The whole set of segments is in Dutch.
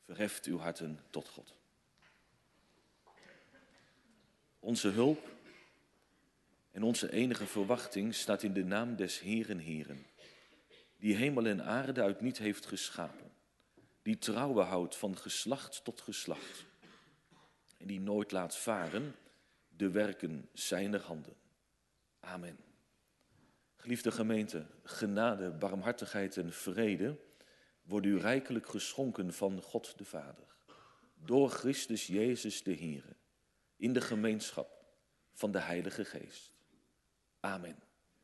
Verheft uw harten tot God. Onze hulp en onze enige verwachting staat in de naam des Heeren Heeren, die hemel en aarde uit niet heeft geschapen, die trouw houdt van geslacht tot geslacht en die nooit laat varen de werken zijner handen. Amen. Geliefde gemeente, genade, barmhartigheid en vrede worden u rijkelijk geschonken van God de Vader, door Christus Jezus de Heere, in de gemeenschap van de Heilige Geest. Amen.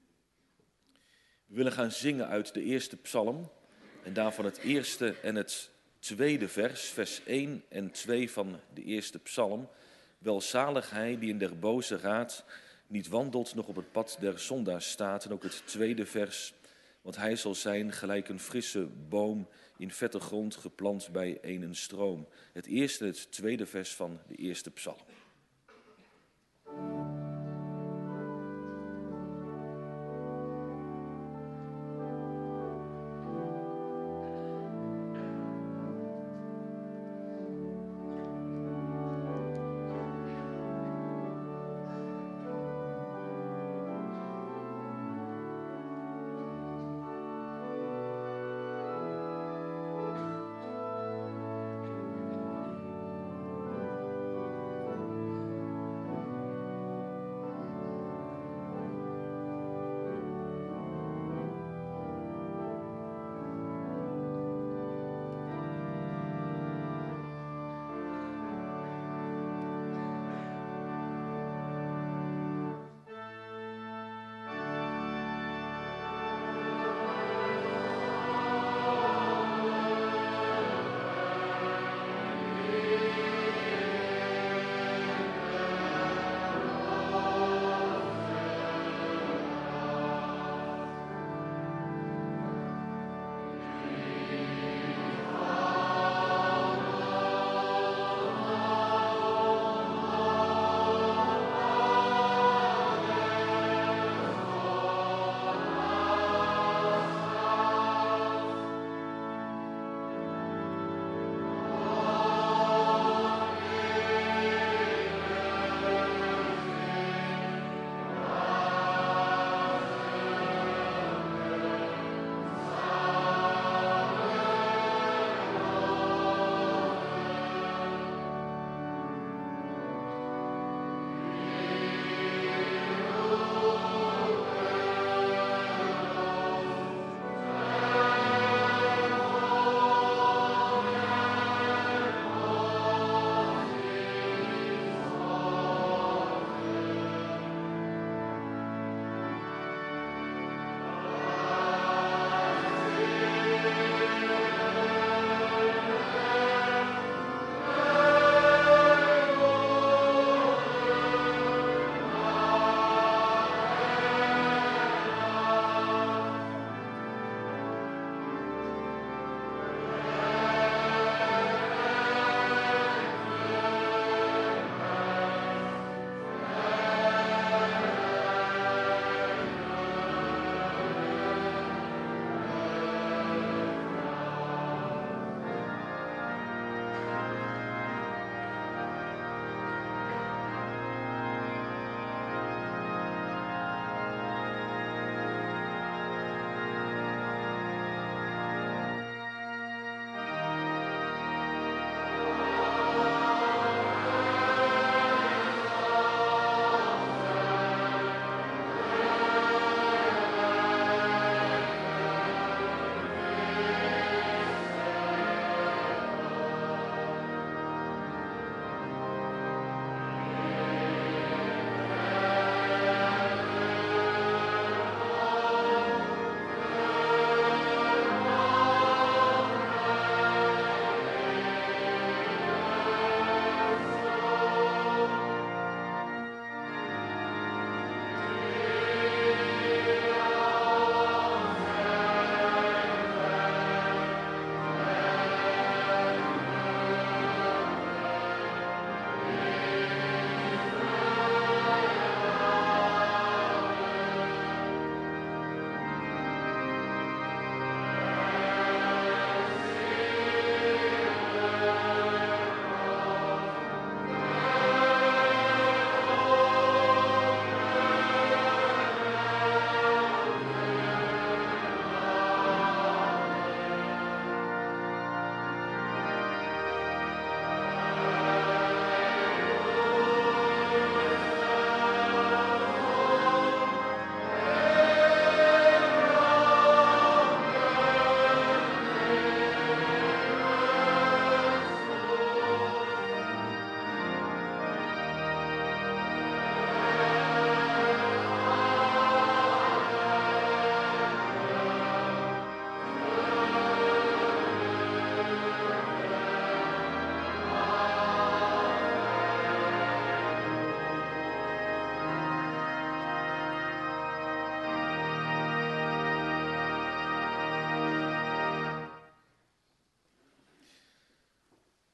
We willen gaan zingen uit de eerste psalm en daarvan het eerste en het tweede vers, vers 1 en 2 van de eerste psalm. Welzalig hij die in der boze raad niet wandelt, nog op het pad der zondaars staat. En ook het tweede vers, want hij zal zijn gelijk een frisse boom in vette grond geplant bij een stroom. Het eerste en het tweede vers van de eerste psalm.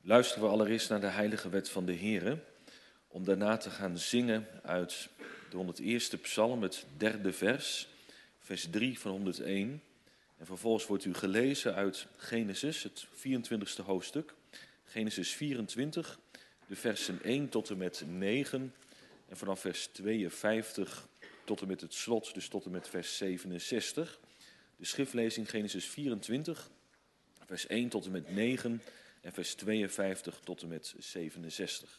luisteren we allereerst naar de heilige wet van de Heere, om daarna te gaan zingen uit de 101e psalm, het 3e vers, vers 3 van 101. En vervolgens wordt u gelezen uit Genesis, het 24e hoofdstuk, Genesis 24, de versen 1 tot en met 9 en vanaf vers 52 tot en met het slot, dus tot en met vers 67. De schriftlezing Genesis 24, vers 1 tot en met 9 en vers 52 tot en met 67.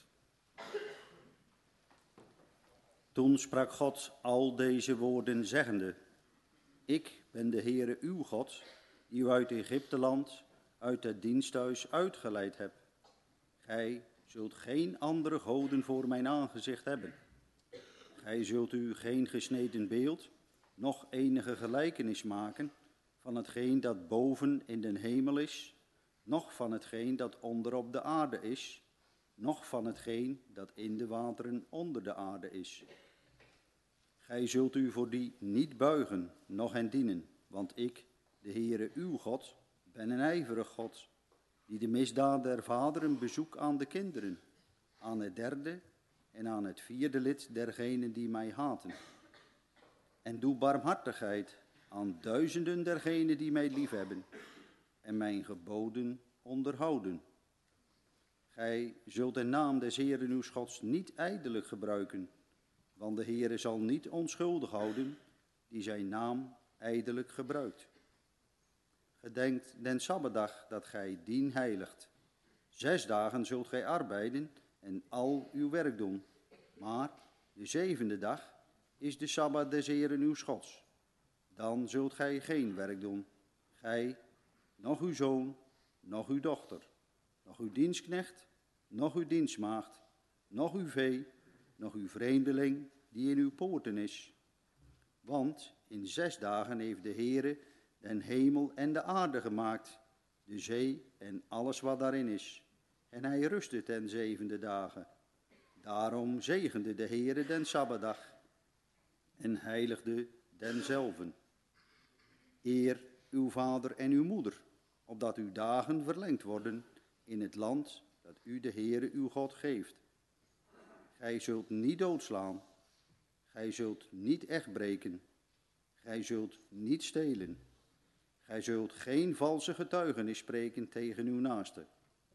Toen sprak God al deze woorden zeggende: Ik ben de Heere uw God, die u uit Egypteland, uit het diensthuis uitgeleid hebt. Gij zult geen andere goden voor mijn aangezicht hebben. Gij zult u geen gesneden beeld, noch enige gelijkenis maken van hetgeen dat boven in den hemel is, noch van hetgeen dat onder op de aarde is, noch van hetgeen dat in de wateren onder de aarde is. Gij zult u voor die niet buigen, noch hen dienen, want ik, de Heere uw God, ben een ijverig God, die de misdaad der vaderen bezoekt aan de kinderen, aan het derde en aan het vierde lid dergenen die mij haten. En doe barmhartigheid aan duizenden dergenen die mij liefhebben en mijn geboden onderhouden. Gij zult de naam des Heeren uws Gods niet ijdelijk gebruiken, want de Heere zal niet onschuldig houden die zijn naam ijdelijk gebruikt. Gedenkt den Sabbatdag dat gij dien heiligt. 6 dagen zult gij arbeiden en al uw werk doen. Maar de 7e dag is de Sabbat des Heeren uws Gods. Dan zult gij geen werk doen. Gij, noch uw zoon, noch uw dochter, noch uw dienstknecht, noch uw dienstmaagd, noch uw vee, noch uw vreemdeling die in uw poorten is. Want in 6 dagen heeft de Heere den hemel en de aarde gemaakt, de zee en alles wat daarin is. En hij rustte ten 7e dagen. Daarom zegende de Heere den Sabbatdag en heiligde denzelven. Eer uw vader en uw moeder, opdat uw dagen verlengd worden in het land dat u de Heere uw God geeft. Gij zult niet doodslaan, gij zult niet echtbreken, gij zult niet stelen, gij zult geen valse getuigenis spreken tegen uw naaste.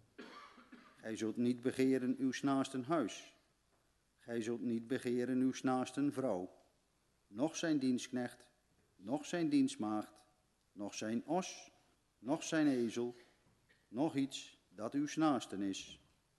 Gij zult niet begeren uw naasten huis, gij zult niet begeren uw naasten vrouw, noch zijn dienstknecht, noch zijn dienstmaagd, noch zijn os, noch zijn ezel, noch iets dat uw naasten is.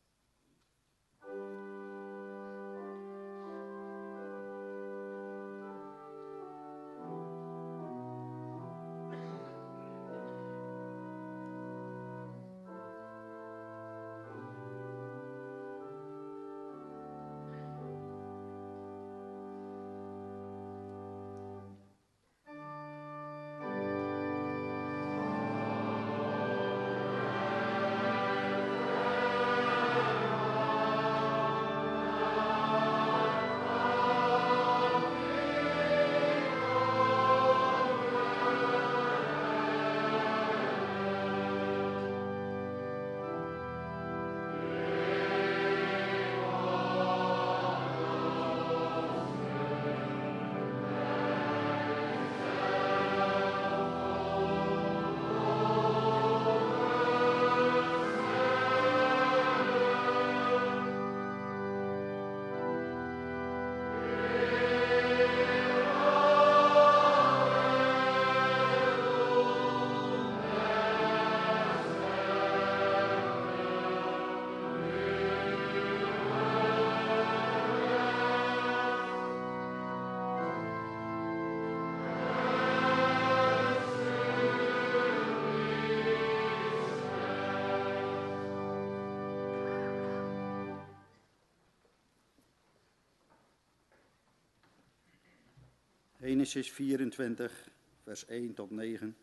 Genesis 24, vers 1 tot 9.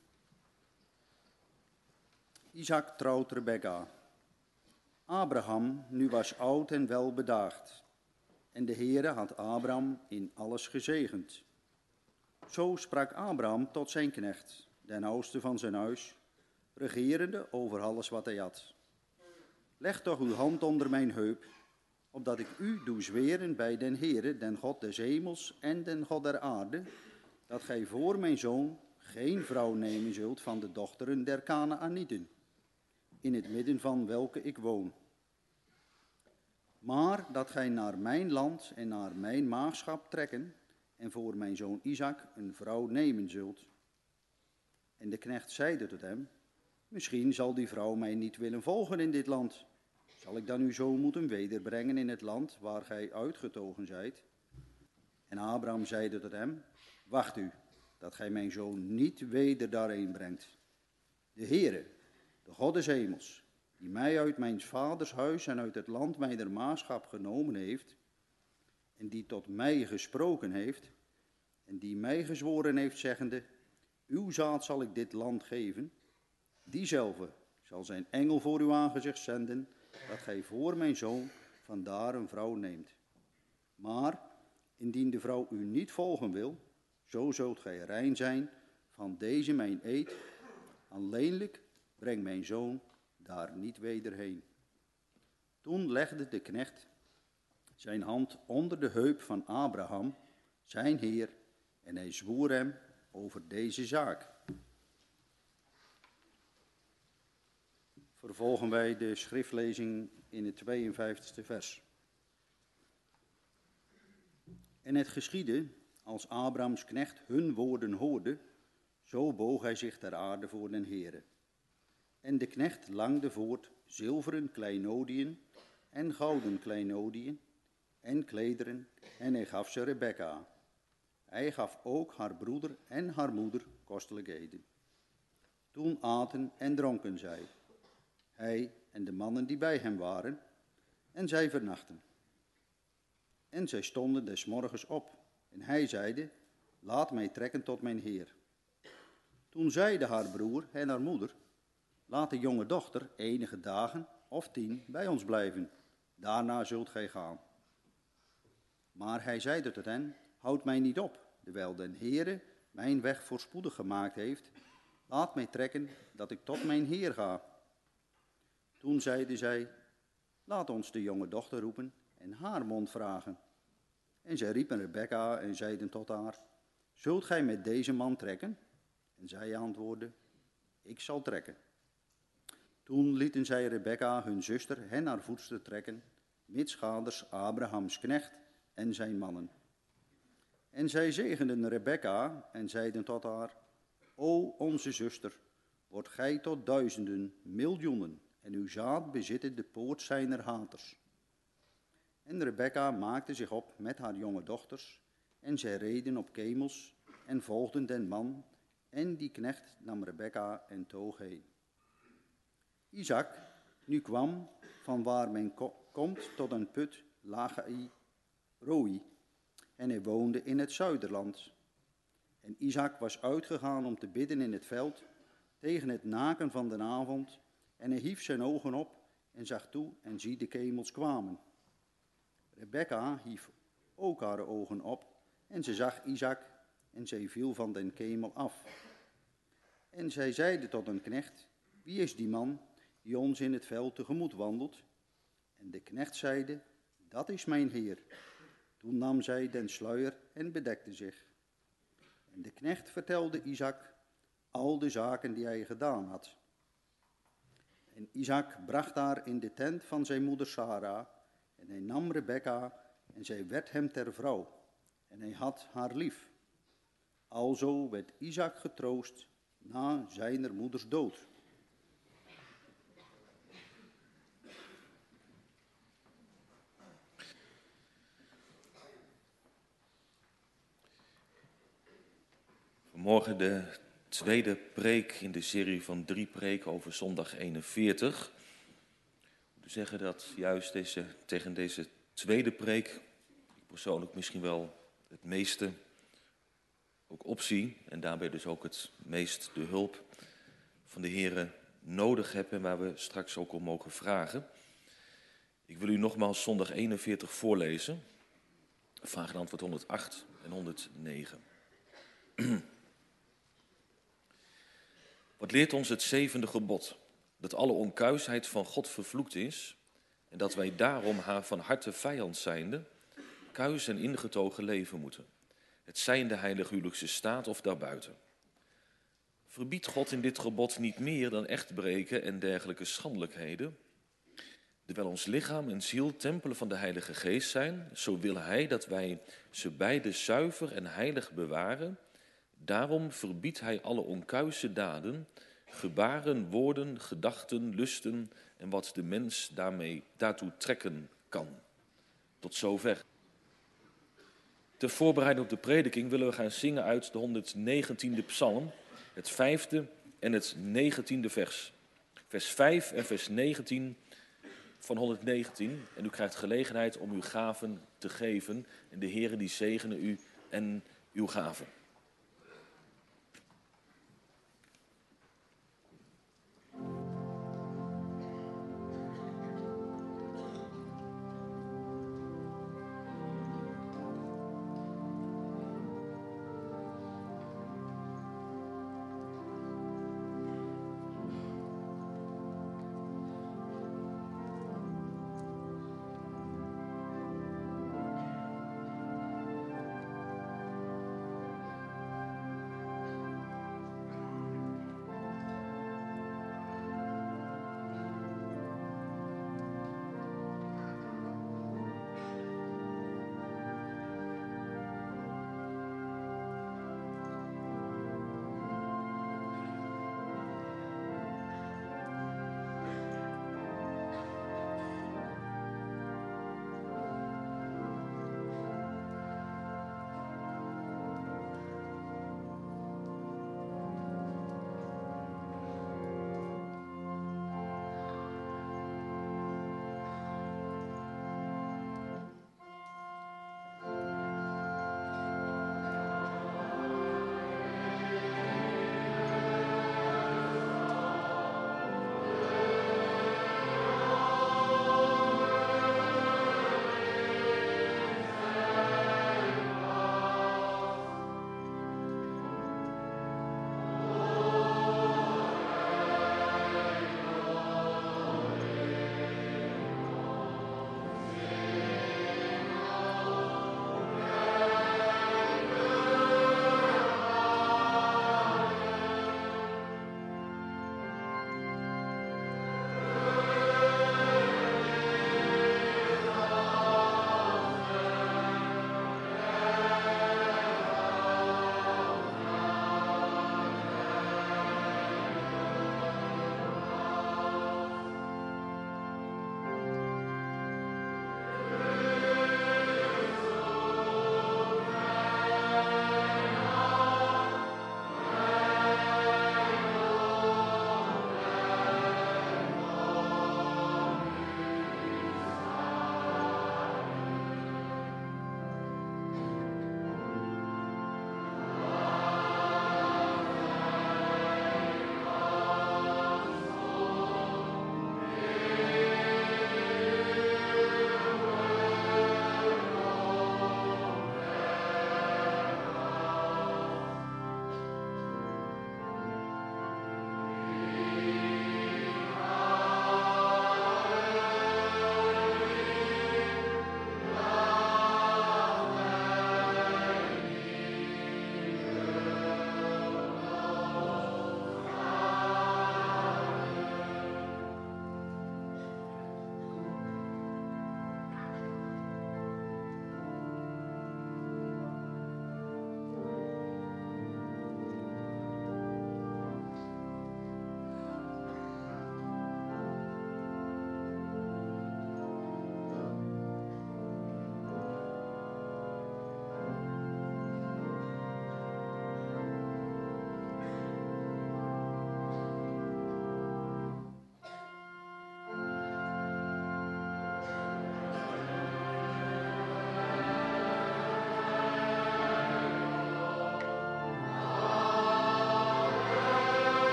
Isaac trouwt Rebekka. Abraham nu was oud en welbedaagd. En de Heere had Abraham in alles gezegend. Zo sprak Abraham tot zijn knecht, den oudste van zijn huis, regerende over alles wat hij had. leg toch uw hand onder mijn heup, opdat ik u doe zweren bij den Heere, den God des hemels en den God der aarde, dat gij voor mijn zoon geen vrouw nemen zult van de dochteren der Kanaanieten, in het midden van welke ik woon. Maar dat gij naar mijn land en naar mijn maagschap trekken en voor mijn zoon Isaac een vrouw nemen zult. En de knecht zeide tot hem, misschien zal die vrouw mij niet willen volgen in dit land. Zal ik dan uw zoon moeten wederbrengen in het land waar gij uitgetogen zijt? En Abraham zeide tot hem, wacht u, dat gij mijn zoon niet weder daarheen brengt. De Heere, de God des hemels, die mij uit mijn vaders huis en uit het land mijner maagschap genomen heeft, en die tot mij gesproken heeft, en die mij gezworen heeft, zeggende, uw zaad zal ik dit land geven, diezelfde zal zijn engel voor uw aangezicht zenden, dat gij voor mijn zoon vandaar een vrouw neemt. Maar indien de vrouw u niet volgen wil, zo zult gij rein zijn van deze mijn eed, alleenlijk breng mijn zoon daar niet weder heen. Toen legde de knecht zijn hand onder de heup van Abraham, zijn heer, en hij zwoer hem over deze zaak. Vervolgen wij de schriftlezing in het 52e vers. En het geschiedde, als Abrahams knecht hun woorden hoorde, zo boog hij zich ter aarde voor den Heere. En de knecht langde voort zilveren kleinodiën en gouden kleinodiën en klederen, en hij gaf ze Rebekka. Hij gaf ook haar broeder en haar moeder kostelijkheden. Toen aten en dronken zij, hij en de mannen die bij hem waren, en zij vernachten. En zij stonden des morgens op, en hij zeide, laat mij trekken tot mijn heer. Toen zeide haar broer en haar moeder, laat de jonge dochter enige dagen of 10 bij ons blijven, daarna zult gij gaan. Maar hij zeide tot hen, houd mij niet op, terwijl den Heere mijn weg voorspoedig gemaakt heeft, laat mij trekken dat ik tot mijn heer ga. Toen zeiden zij, laat ons de jonge dochter roepen en haar mond vragen. En zij riepen Rebekka en zeiden tot haar, zult gij met deze man trekken? En zij antwoordde, ik zal trekken. Toen lieten zij Rebekka, hun zuster, en haar voedster trekken, mitsgaders Abrahams knecht en zijn mannen. En zij zegenden Rebekka en zeiden tot haar, o onze zuster, wordt gij tot duizenden, miljoenen, en uw zaad bezitten de poort zijner haters. En Rebekka maakte zich op met haar jonge dochters, en zij reden op kemels en volgden den man, en die knecht nam Rebekka en toog heen. Isaac nu kwam van waar men komt tot een put Lagai Roi, en hij woonde in het zuiderland. En Isaac was uitgegaan om te bidden in het veld, tegen het naken van de avond, en hij hief zijn ogen op en zag toe, en zie de kemels kwamen. Rebekka hief ook haar ogen op, en ze zag Isaac, en zij viel van den kemel af. En zij zeide tot een knecht, wie is die man die ons in het veld tegemoet wandelt? En de knecht zeide, dat is mijn heer. Toen nam zij den sluier en bedekte zich. En de knecht vertelde Isaac al de zaken die hij gedaan had. En Isaac bracht haar in de tent van zijn moeder Sarah, en hij nam Rebekka, en zij werd hem ter vrouw, en hij had haar lief. Alzo werd Isaac getroost na zijner moeders dood. Vanmorgen de tweede preek in de serie van 3 preken over zondag 41. Ik moet zeggen dat juist tegen deze tweede preek ik persoonlijk misschien wel het meeste ook opzie en daarbij dus ook het meest de hulp van de Here nodig heb en waar we straks ook om mogen vragen. Ik wil u nogmaals zondag 41 voorlezen, vraag en antwoord 108 en 109. Wat leert ons het 7e gebod? dat alle onkuisheid van God vervloekt is en dat wij daarom haar van harte vijand zijnde kuis en ingetogen leven moeten, het zij in de heilige huwelijkse staat of daarbuiten. Verbiedt God in dit gebod niet meer dan echtbreken en dergelijke schandelijkheden? Terwijl ons lichaam en ziel tempelen van de Heilige Geest zijn, zo wil Hij dat wij ze beide zuiver en heilig bewaren. Daarom verbiedt Hij alle onkuise daden, gebaren, woorden, gedachten, lusten en wat de mens daartoe trekken kan. Tot zover. Ter voorbereiding op de prediking willen we gaan zingen uit de 119e psalm, het 5e en het 19e vers. Vers 5 en vers 19 van 119. En u krijgt gelegenheid om uw gaven te geven. En de Heere die zegene u en uw gaven.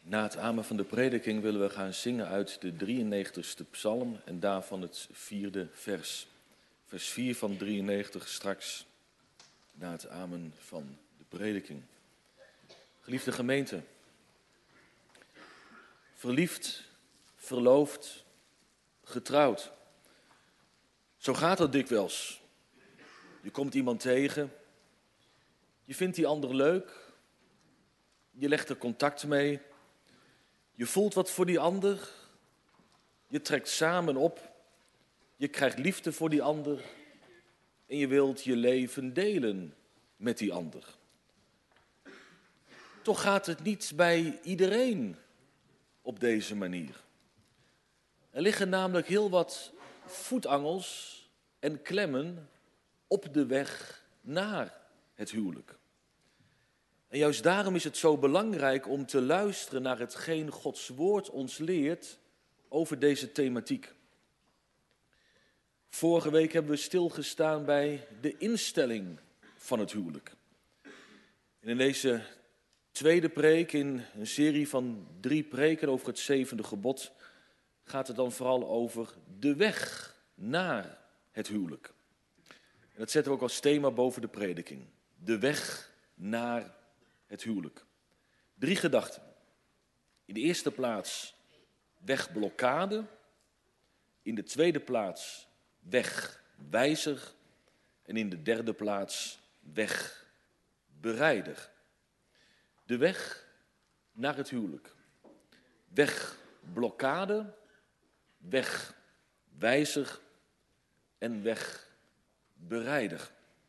Na het amen van de prediking willen we gaan zingen uit de 93ste psalm en daarvan het 4e vers. Vers 4 van 93 straks, na het amen van de prediking. Geliefde gemeente, verliefd, verloofd, getrouwd. Zo gaat het dikwijls. Je komt iemand tegen, je vindt die ander leuk, je legt er contact mee, je voelt wat voor die ander, je trekt samen op, je krijgt liefde voor die ander en je wilt je leven delen met die ander. Toch gaat het niet bij iedereen op deze manier. Er liggen namelijk heel wat voetangels en klemmen op de weg naar het huwelijk. En juist daarom is het zo belangrijk om te luisteren naar hetgeen Gods woord ons leert over deze thematiek. Vorige week hebben we stilgestaan bij de instelling van het huwelijk. En in deze tweede preek, in een serie van 3 preken over het 7e gebod, gaat het dan vooral over de weg naar het huwelijk. En dat zetten we ook als thema boven de prediking. De weg naar het huwelijk. 3 gedachten. In de eerste plaats wegblokkade. In de tweede plaats wegwijzer. En in de derde plaats wegbereider. De weg naar het huwelijk. Wegblokkade, wegwijzer en wegbereider.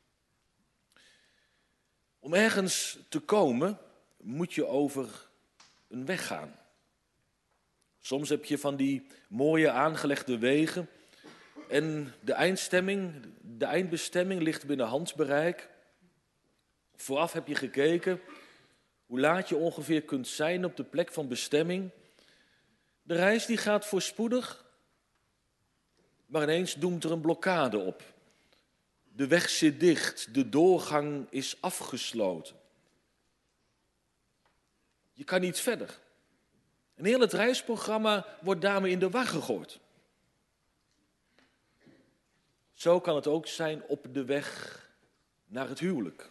Om ergens te komen moet je over een weg gaan. Soms heb je van die mooie aangelegde wegen en de eindbestemming ligt binnen handbereik. Vooraf heb je gekeken hoe laat je ongeveer kunt zijn op de plek van bestemming. De reis die gaat voorspoedig, maar ineens doemt er een blokkade op. De weg zit dicht, de doorgang is afgesloten. Je kan niet verder. En heel het reisprogramma wordt daarmee in de war gegooid. Zo kan het ook zijn op de weg naar het huwelijk.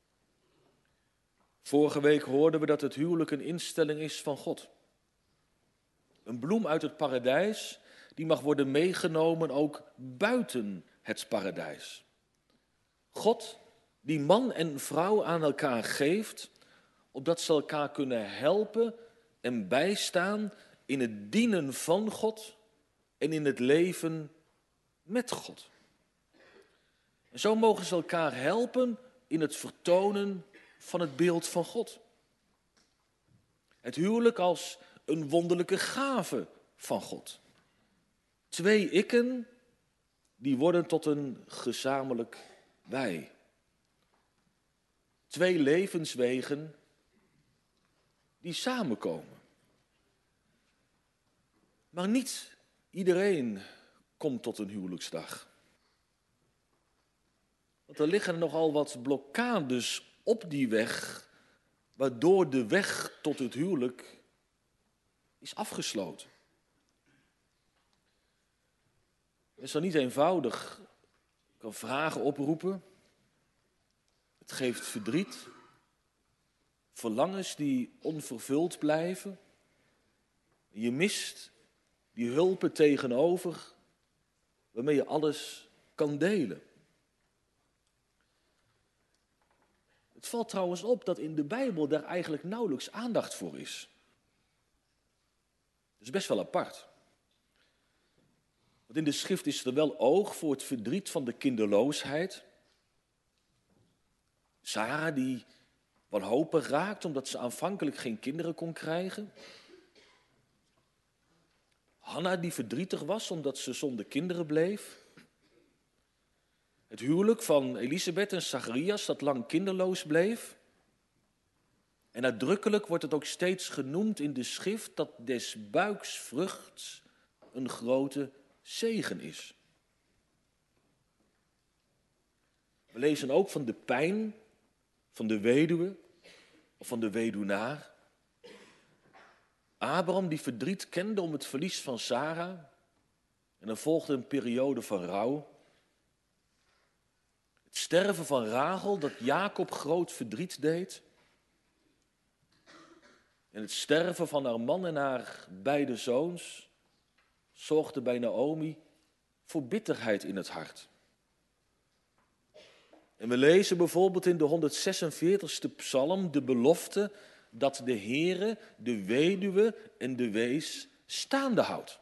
Vorige week hoorden we dat het huwelijk een instelling is van God. Een bloem uit het paradijs die mag worden meegenomen ook buiten het paradijs. God die man en vrouw aan elkaar geeft, opdat ze elkaar kunnen helpen en bijstaan in het dienen van God en in het leven met God. En zo mogen ze elkaar helpen in het vertonen van het beeld van God. Het huwelijk als een wonderlijke gave van God. 2 ikken, die worden tot een gezamenlijk wij. 2 levenswegen die samenkomen. Maar niet iedereen komt tot een huwelijksdag. Want er liggen nogal wat blokkades op die weg, waardoor de weg tot het huwelijk is afgesloten. Het is dan niet eenvoudig. Je kan vragen oproepen. Het geeft verdriet. Verlangens die onvervuld blijven. Je mist die hulpen tegenover waarmee je alles kan delen. Het valt trouwens op dat in de Bijbel daar eigenlijk nauwelijks aandacht voor is. Dat is best wel apart. Want in de schrift is er wel oog voor het verdriet van de kinderloosheid. Sara die wanhopig raakt omdat ze aanvankelijk geen kinderen kon krijgen. Hanna die verdrietig was omdat ze zonder kinderen bleef. Het huwelijk van Elisabeth en Zacharias dat lang kinderloos bleef. En uitdrukkelijk wordt het ook steeds genoemd in de schrift dat des buiks vrucht een grote zegen is. We lezen ook van de pijn van de weduwe of van de weduwnaar. Abraham die verdriet kende om het verlies van Sarah. En er volgde een periode van rouw. Het sterven van Rachel dat Jacob groot verdriet deed. En het sterven van haar man en haar beide zoons zorgde bij Naomi voor bitterheid in het hart. En we lezen bijvoorbeeld in de 146e psalm de belofte dat de Heere de weduwe en de wees staande houdt.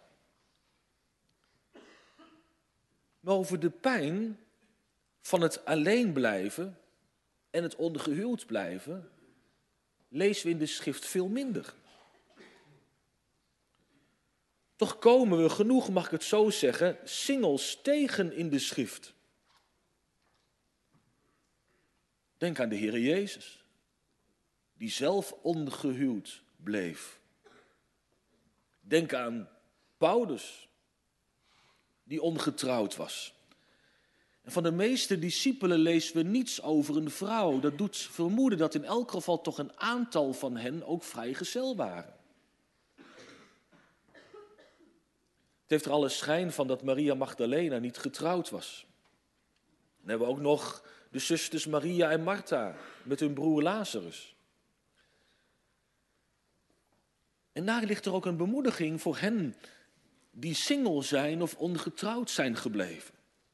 Maar over de pijn van het alleen blijven en het ongehuwd blijven lezen we in de schrift veel minder. Toch komen we genoeg, mag ik het zo zeggen, singles tegen in de schrift. Denk aan de Heere Jezus, die zelf ongehuwd bleef. Denk aan Paulus, die ongetrouwd was. En van de meeste discipelen lezen we niets over een vrouw. Dat doet vermoeden dat in elk geval toch een aantal van hen ook vrijgezel waren. Het heeft er alle schijn van dat Maria Magdalena niet getrouwd was. Dan hebben we ook nog de zusters Maria en Martha met hun broer Lazarus. En daar ligt er ook een bemoediging voor hen die single zijn of ongetrouwd zijn gebleven.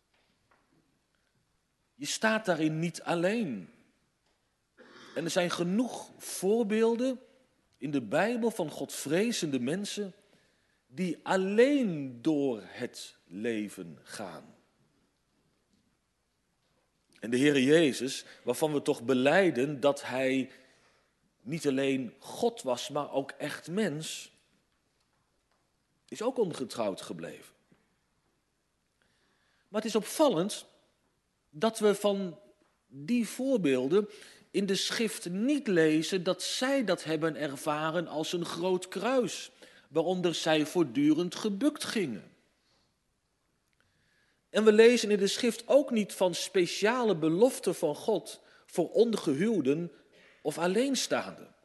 Je staat daarin niet alleen. En er zijn genoeg voorbeelden in de Bijbel van godvrezende mensen die alleen door het leven gaan. En de Heere Jezus, waarvan we toch belijden dat hij niet alleen God was, maar ook echt mens, is ook ongetrouwd gebleven. Maar het is opvallend dat we van die voorbeelden in de schrift niet lezen dat zij dat hebben ervaren als een groot kruis, waaronder zij voortdurend gebukt gingen. En we lezen in de schrift ook niet van speciale beloften van God voor ongehuwden of alleenstaanden.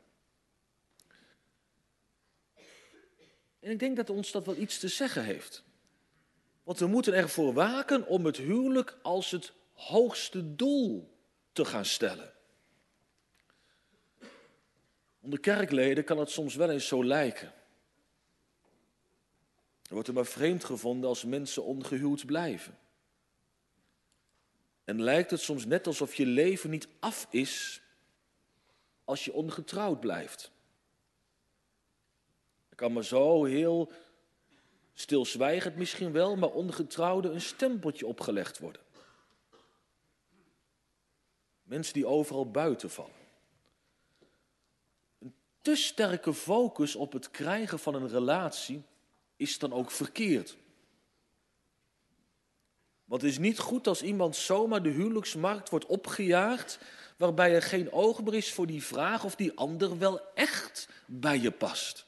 En ik denk dat ons dat wel iets te zeggen heeft. Want we moeten ervoor waken om het huwelijk als het hoogste doel te gaan stellen. Onder kerkleden kan het soms wel eens zo lijken. Er wordt er maar vreemd gevonden als mensen ongehuwd blijven. En lijkt het soms net alsof je leven niet af is als je ongetrouwd blijft. Er kan maar zo heel stilzwijgend misschien wel, maar ongetrouwden een stempeltje opgelegd worden. Mensen die overal buiten vallen. Een te sterke focus op het krijgen van een relatie is dan ook verkeerd. Want het is niet goed als iemand zomaar de huwelijksmarkt wordt opgejaagd, waarbij er geen oog meer is voor die vraag of die ander wel echt bij je past.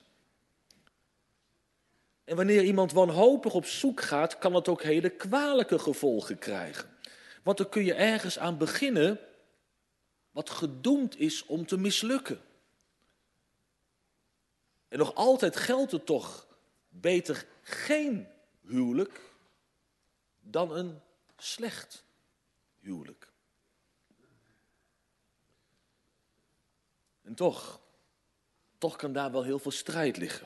En wanneer iemand wanhopig op zoek gaat, kan het ook hele kwalijke gevolgen krijgen. Want dan kun je ergens aan beginnen wat gedoemd is om te mislukken. En nog altijd geldt het toch beter geen huwelijk dan een slecht huwelijk. En toch kan daar wel heel veel strijd liggen.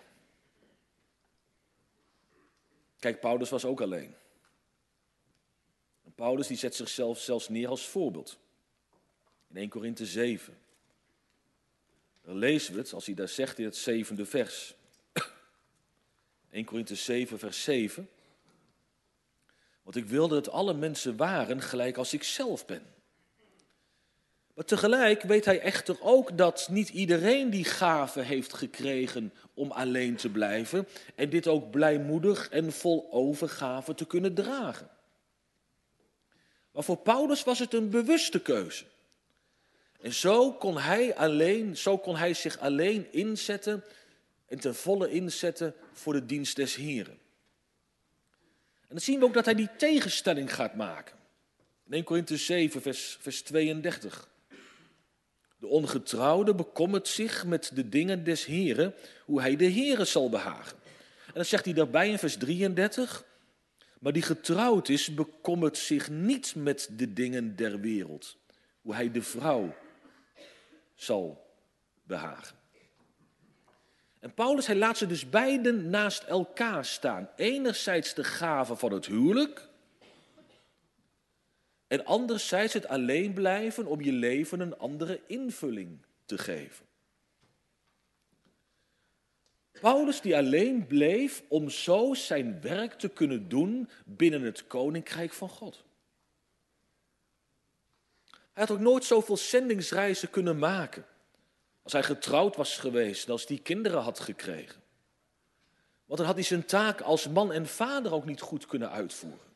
Kijk, Paulus was ook alleen. En Paulus die zet zichzelf zelfs neer als voorbeeld. In 1 Korinthe 7. Dan lezen we het, als hij daar zegt in het 7e vers. 1 Korinthe 7, vers 7. Want ik wilde dat alle mensen waren gelijk als ik zelf ben. Maar tegelijk weet hij echter ook dat niet iedereen die gave heeft gekregen om alleen te blijven en dit ook blijmoedig en vol overgave te kunnen dragen. Maar voor Paulus was het een bewuste keuze. En zo kon hij zich alleen inzetten en ten volle inzetten voor de dienst des Heren. En dan zien we ook dat hij die tegenstelling gaat maken. In 1 Korinthe 7, vers 32. De ongetrouwde bekommert zich met de dingen des Heren, hoe hij de Heren zal behagen. En dan zegt hij daarbij in vers 33, maar die getrouwd is, bekommert zich niet met de dingen der wereld, hoe hij de vrouw zal behagen. En Paulus, hij laat ze dus beiden naast elkaar staan. Enerzijds de gave van het huwelijk en anderzijds het alleen blijven om je leven een andere invulling te geven. Paulus die alleen bleef om zo zijn werk te kunnen doen binnen het koninkrijk van God. Hij had ook nooit zoveel zendingsreizen kunnen maken als hij getrouwd was geweest en als hij kinderen had gekregen. Want dan had hij zijn taak als man en vader ook niet goed kunnen uitvoeren.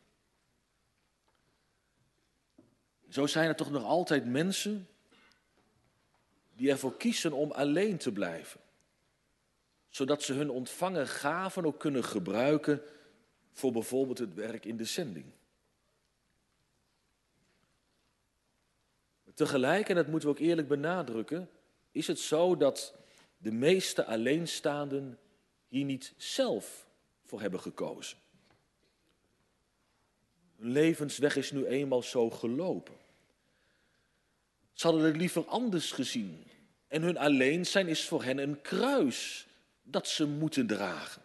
Zo zijn er toch nog altijd mensen die ervoor kiezen om alleen te blijven. Zodat ze hun ontvangen gaven ook kunnen gebruiken voor bijvoorbeeld het werk in de zending. Tegelijk, en dat moeten we ook eerlijk benadrukken, is het zo dat de meeste alleenstaanden hier niet zelf voor hebben gekozen. Hun levensweg is nu eenmaal zo gelopen. Ze hadden het liever anders gezien. En hun alleen zijn is voor hen een kruis dat ze moeten dragen.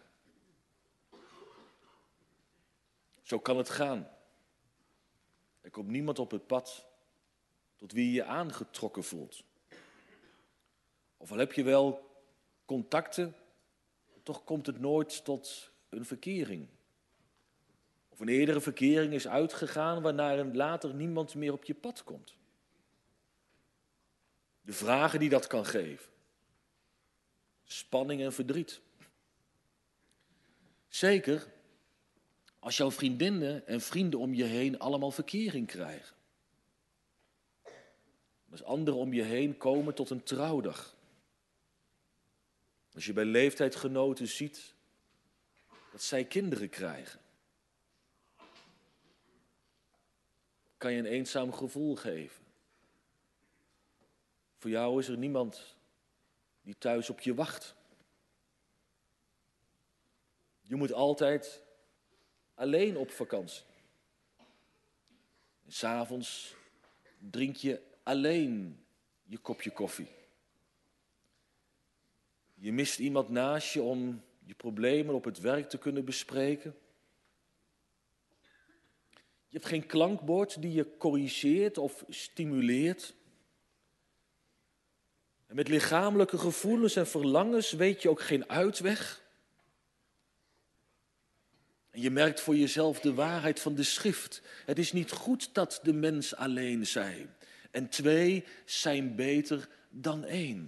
Zo kan het gaan. Er komt niemand op het pad tot wie je je aangetrokken voelt. Of al heb je wel contacten, toch komt het nooit tot een verkering. Of een eerdere verkering is uitgegaan waarna er later niemand meer op je pad komt. De vragen die dat kan geven. Spanning en verdriet. Zeker als jouw vriendinnen en vrienden om je heen allemaal verkering krijgen. Als anderen om je heen komen tot een trouwdag. Als je bij leeftijdgenoten ziet dat zij kinderen krijgen. Kan je een eenzaam gevoel geven. Voor jou is er niemand die thuis op je wacht. Je moet altijd alleen op vakantie. En 's avonds drink je alleen je kopje koffie. Je mist iemand naast je om je problemen op het werk te kunnen bespreken. Je hebt geen klankbord die je corrigeert of stimuleert. En met lichamelijke gevoelens en verlangens weet je ook geen uitweg. En je merkt voor jezelf de waarheid van de schrift. Het is niet goed dat de mens alleen zij. En 2 zijn beter dan 1.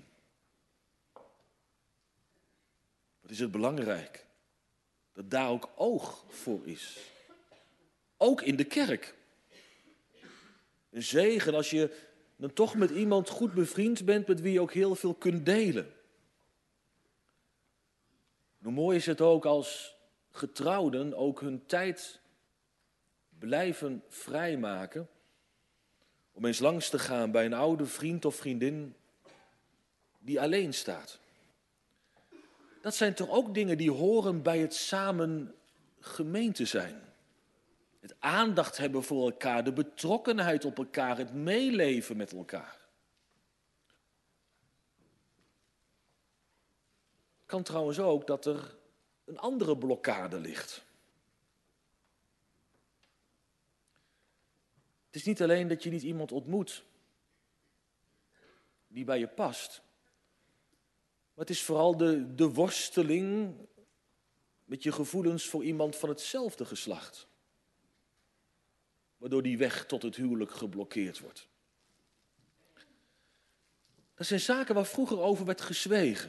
Wat is het belangrijk? Dat daar ook oog voor is. Ook in de kerk. Een zegen als je dan toch met iemand goed bevriend bent met wie je ook heel veel kunt delen. Hoe mooi is het ook als getrouwden ook hun tijd blijven vrijmaken om eens langs te gaan bij een oude vriend of vriendin die alleen staat. Dat zijn toch ook dingen die horen bij het samen gemeente zijn. Het aandacht hebben voor elkaar, de betrokkenheid op elkaar, het meeleven met elkaar. Het kan trouwens ook dat er een andere blokkade ligt. Het is niet alleen dat je niet iemand ontmoet die bij je past. Maar het is vooral de worsteling met je gevoelens voor iemand van hetzelfde geslacht. Waardoor die weg tot het huwelijk geblokkeerd wordt. Dat zijn zaken waar vroeger over werd gezwegen.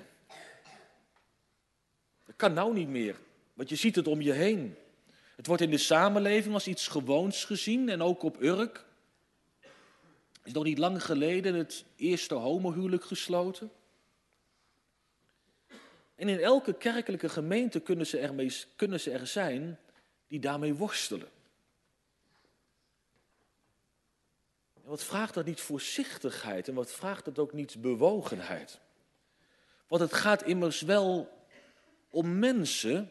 Dat kan nou niet meer, want je ziet het om je heen. Het wordt in de samenleving als iets gewoons gezien en ook op Urk. Is nog niet lang geleden het eerste homohuwelijk gesloten. En in elke kerkelijke gemeente kunnen ze er zijn die daarmee worstelen. En wat vraagt dat niet voorzichtigheid en wat vraagt dat ook niet bewogenheid? Want het gaat immers wel om mensen,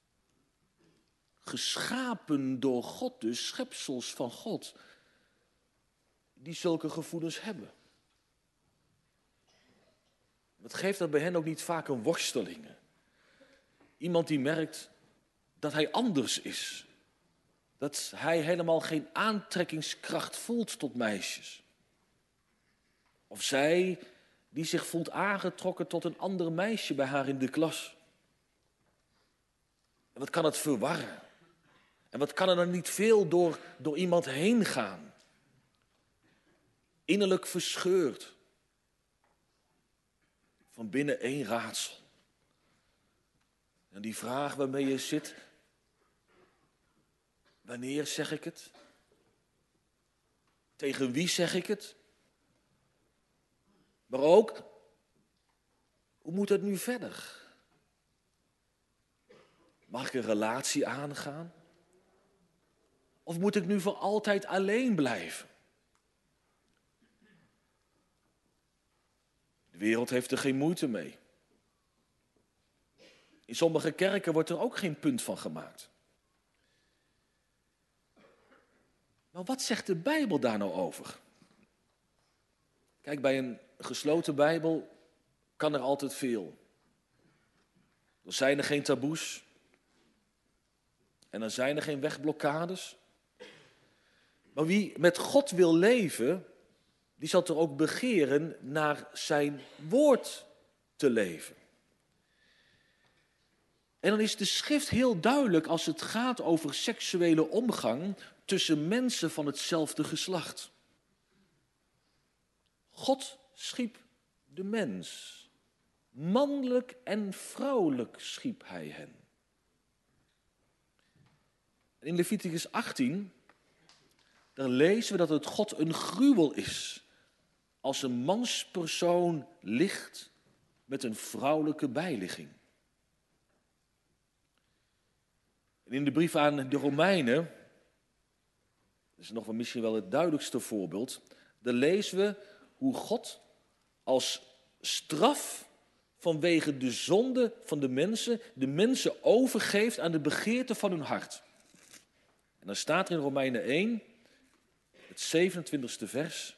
geschapen door God, dus schepsels van God, die zulke gevoelens hebben. Wat geeft dat bij hen ook niet vaak een worsteling? Iemand die merkt dat hij anders is. Dat hij helemaal geen aantrekkingskracht voelt tot meisjes. Of zij die zich voelt aangetrokken tot een ander meisje bij haar in de klas. En wat kan het verwarren? En wat kan er dan niet veel door iemand heen gaan? Innerlijk verscheurd. Van binnen één raadsel. En die vraag waarmee je zit, wanneer zeg ik het? Tegen wie zeg ik het? Maar ook, hoe moet het nu verder? Mag ik een relatie aangaan? Of moet ik nu voor altijd alleen blijven? De wereld heeft er geen moeite mee. In sommige kerken wordt er ook geen punt van gemaakt. Maar wat zegt de Bijbel daar nou over? Kijk, bij een gesloten Bijbel kan er altijd veel. Er zijn er geen taboes. En er zijn er geen wegblokkades. Maar wie met God wil leven, die zal er ook begeren naar zijn woord te leven. En dan is de schrift heel duidelijk als het gaat over seksuele omgang tussen mensen van hetzelfde geslacht. God schiep de mens. Mannelijk en vrouwelijk schiep hij hen. In Leviticus 18, daar lezen we dat het God een gruwel is als een manspersoon ligt met een vrouwelijke bijligging. En in de brief aan de Romeinen, dat is nog wel misschien wel het duidelijkste voorbeeld, daar lezen we hoe God als straf vanwege de zonde van de mensen overgeeft aan de begeerte van hun hart. En dan staat er in Romeinen 1, het 27e vers.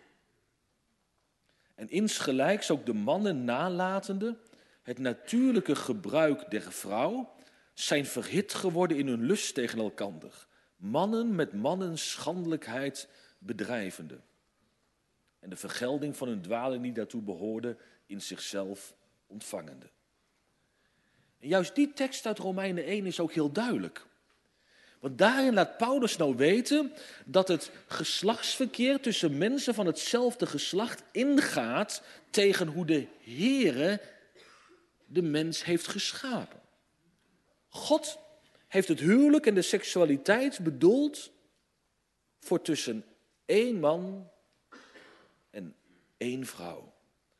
En insgelijks ook de mannen nalatende het natuurlijke gebruik der vrouw zijn verhit geworden in hun lust tegen elkander. Mannen met mannen schandelijkheid bedrijvende. En de vergelding van hun dwaling die daartoe behoorde in zichzelf ontvangende. En juist die tekst uit Romeinen 1 is ook heel duidelijk. Want daarin laat Paulus nou weten dat het geslachtsverkeer tussen mensen van hetzelfde geslacht ingaat tegen hoe de Heere de mens heeft geschapen. God heeft het huwelijk en de seksualiteit bedoeld voor tussen één man en één vrouw.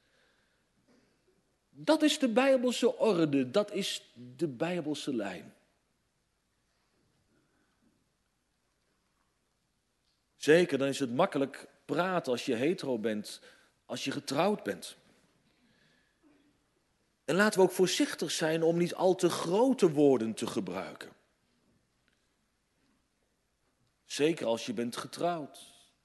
Dat is de Bijbelse orde, dat is de Bijbelse lijn. Zeker, dan is het makkelijk praten als je hetero bent, als je getrouwd bent. En laten we ook voorzichtig zijn om niet al te grote woorden te gebruiken. Zeker als je bent getrouwd.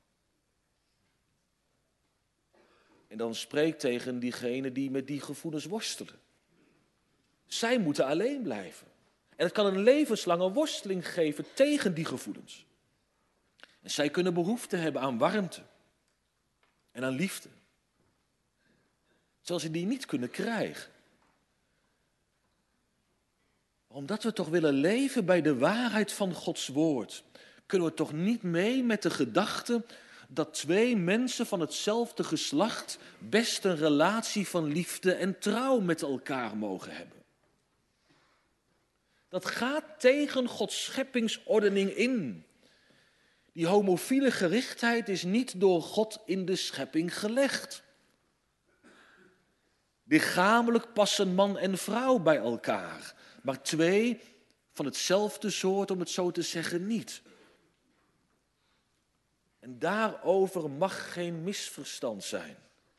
En dan spreek tegen diegenen die met die gevoelens worstelen. Zij moeten alleen blijven. En het kan een levenslange worsteling geven tegen die gevoelens. En zij kunnen behoefte hebben aan warmte en aan liefde. Terwijl ze die niet kunnen krijgen. Omdat we toch willen leven bij de waarheid van Gods woord, kunnen we toch niet mee met de gedachte dat twee mensen van hetzelfde geslacht best een relatie van liefde en trouw met elkaar mogen hebben. Dat gaat tegen Gods scheppingsordening in. Die homofiele gerichtheid is niet door God in de schepping gelegd. Lichamelijk passen man en vrouw bij elkaar, maar twee van hetzelfde soort, om het zo te zeggen, niet. En daarover mag geen misverstand zijn.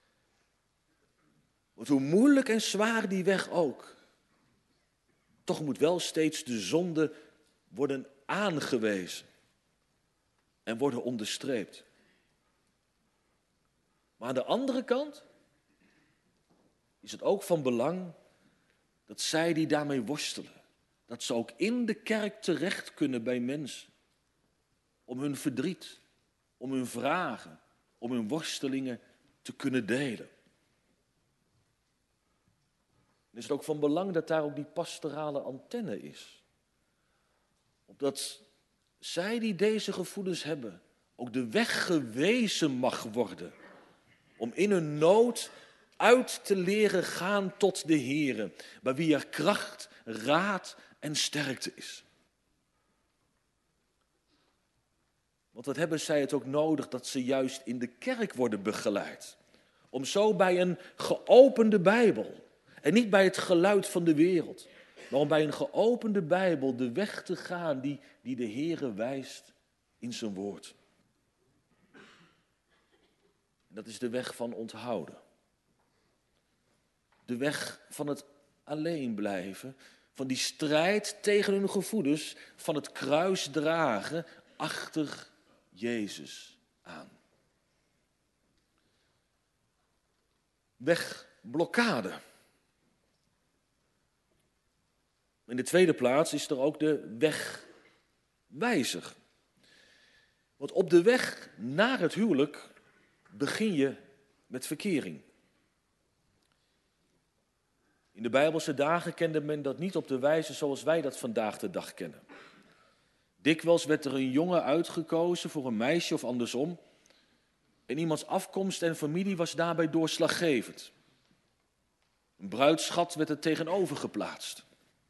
Want hoe moeilijk en zwaar die weg ook, toch moet wel steeds de zonde worden aangewezen en worden onderstreept. Maar aan de andere kant is het ook van belang dat zij die daarmee worstelen, dat ze ook in de kerk terecht kunnen bij mensen. Om hun verdriet, om hun vragen, om hun worstelingen te kunnen delen. Dan is het ook van belang dat daar ook die pastorale antenne is. Opdat zij die deze gevoelens hebben, ook de weg gewezen mag worden. Om in hun nood uit te leren gaan tot de Heere, bij wie er kracht, raad en sterkte is. Want wat hebben zij het ook nodig dat ze juist in de kerk worden begeleid. Om zo bij een geopende Bijbel, en niet bij het geluid van de wereld, maar om bij een geopende Bijbel de weg te gaan die de Heere wijst in zijn woord. En dat is de weg van onthouden. De weg van het alleen blijven, van die strijd tegen hun gevoelens, van het kruis dragen achter Jezus aan. Wegblokkade. In de tweede plaats is er ook de wegwijzer. Want op de weg naar het huwelijk begin je met verkering. In de Bijbelse dagen kende men dat niet op de wijze zoals wij dat vandaag de dag kennen. Dikwijls werd er een jongen uitgekozen voor een meisje of andersom. En iemands afkomst en familie was daarbij doorslaggevend. Een bruidsschat werd er tegenover geplaatst.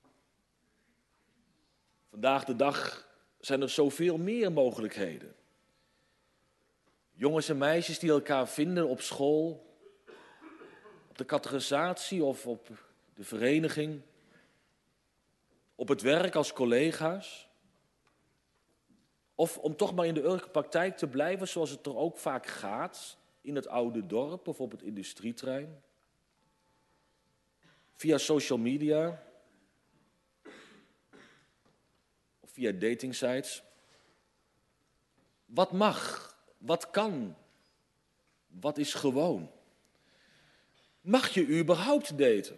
Vandaag de dag zijn er zoveel meer mogelijkheden. Jongens en meisjes die elkaar vinden op school, op de catechisatie of op de vereniging, op het werk als collega's. Of om toch maar in de praktijk te blijven zoals het er ook vaak gaat, in het oude dorp of op het industrieterrein. Via social media of via datingsites. Wat mag? Wat kan? Wat is gewoon? Mag je überhaupt daten?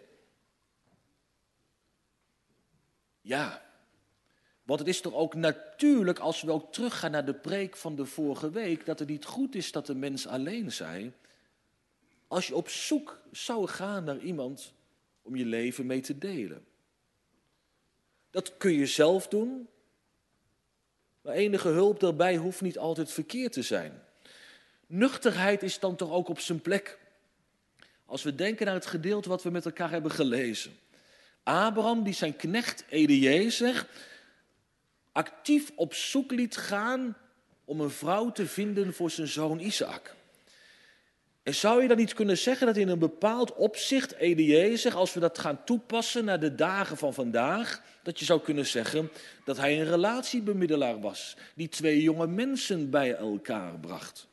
Ja, want het is toch ook natuurlijk, als we ook teruggaan naar de preek van de vorige week, dat het niet goed is dat de mens alleen zij. Als je op zoek zou gaan naar iemand om je leven mee te delen. Dat kun je zelf doen, maar enige hulp daarbij hoeft niet altijd verkeerd te zijn. Nuchterheid is dan toch ook op zijn plek. Als we denken naar het gedeelte wat we met elkaar hebben gelezen. Abraham die zijn knecht Eliezer actief op zoek liet gaan om een vrouw te vinden voor zijn zoon Isaac. En zou je dan niet kunnen zeggen dat in een bepaald opzicht Eliezer, als we dat gaan toepassen naar de dagen van vandaag, dat je zou kunnen zeggen dat hij een relatiebemiddelaar was, die twee jonge mensen bij elkaar bracht.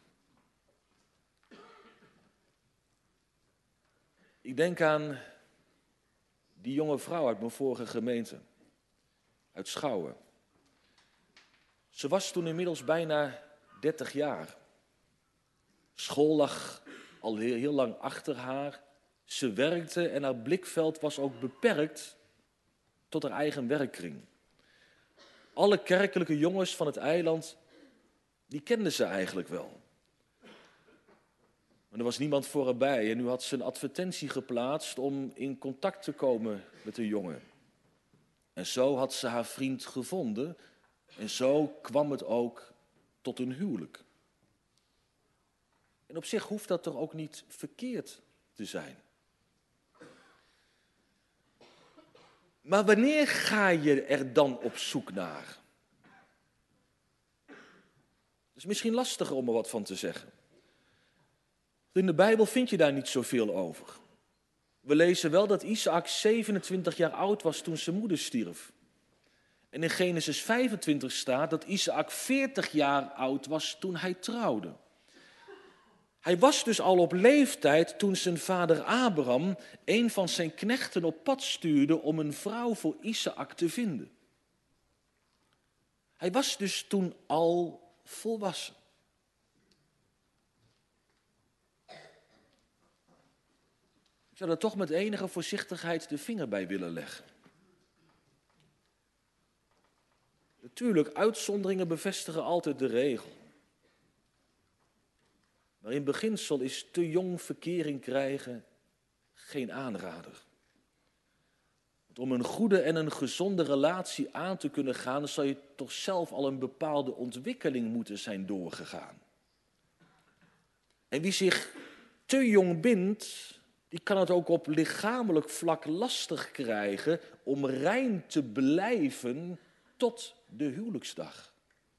Ik denk aan die jonge vrouw uit mijn vorige gemeente, uit Schouwen. Ze was toen inmiddels bijna 30 jaar. School lag al heel lang achter haar. Ze werkte en haar blikveld was ook beperkt tot haar eigen werkkring. Alle kerkelijke jongens van het eiland, die kenden ze eigenlijk wel. Maar er was niemand voor haar bij en nu had ze een advertentie geplaatst om in contact te komen met een jongen. En zo had ze haar vriend gevonden en zo kwam het ook tot een huwelijk. En op zich hoeft dat toch ook niet verkeerd te zijn. Maar wanneer ga je er dan op zoek naar? Het is misschien lastiger om er wat van te zeggen. In de Bijbel vind je daar niet zoveel over. We lezen wel dat Isaac 27 jaar oud was toen zijn moeder stierf. En in Genesis 25 staat dat Isaac 40 jaar oud was toen hij trouwde. Hij was dus al op leeftijd toen zijn vader Abraham een van zijn knechten op pad stuurde om een vrouw voor Isaac te vinden. Hij was dus toen al volwassen. Ik zou er toch met enige voorzichtigheid de vinger bij willen leggen. Natuurlijk, uitzonderingen bevestigen altijd de regel. Maar in beginsel is te jong verkering krijgen geen aanrader. Want om een goede en een gezonde relatie aan te kunnen gaan, zal je toch zelf al een bepaalde ontwikkeling moeten zijn doorgegaan. En wie zich te jong bindt, die kan het ook op lichamelijk vlak lastig krijgen om rein te blijven tot de huwelijksdag.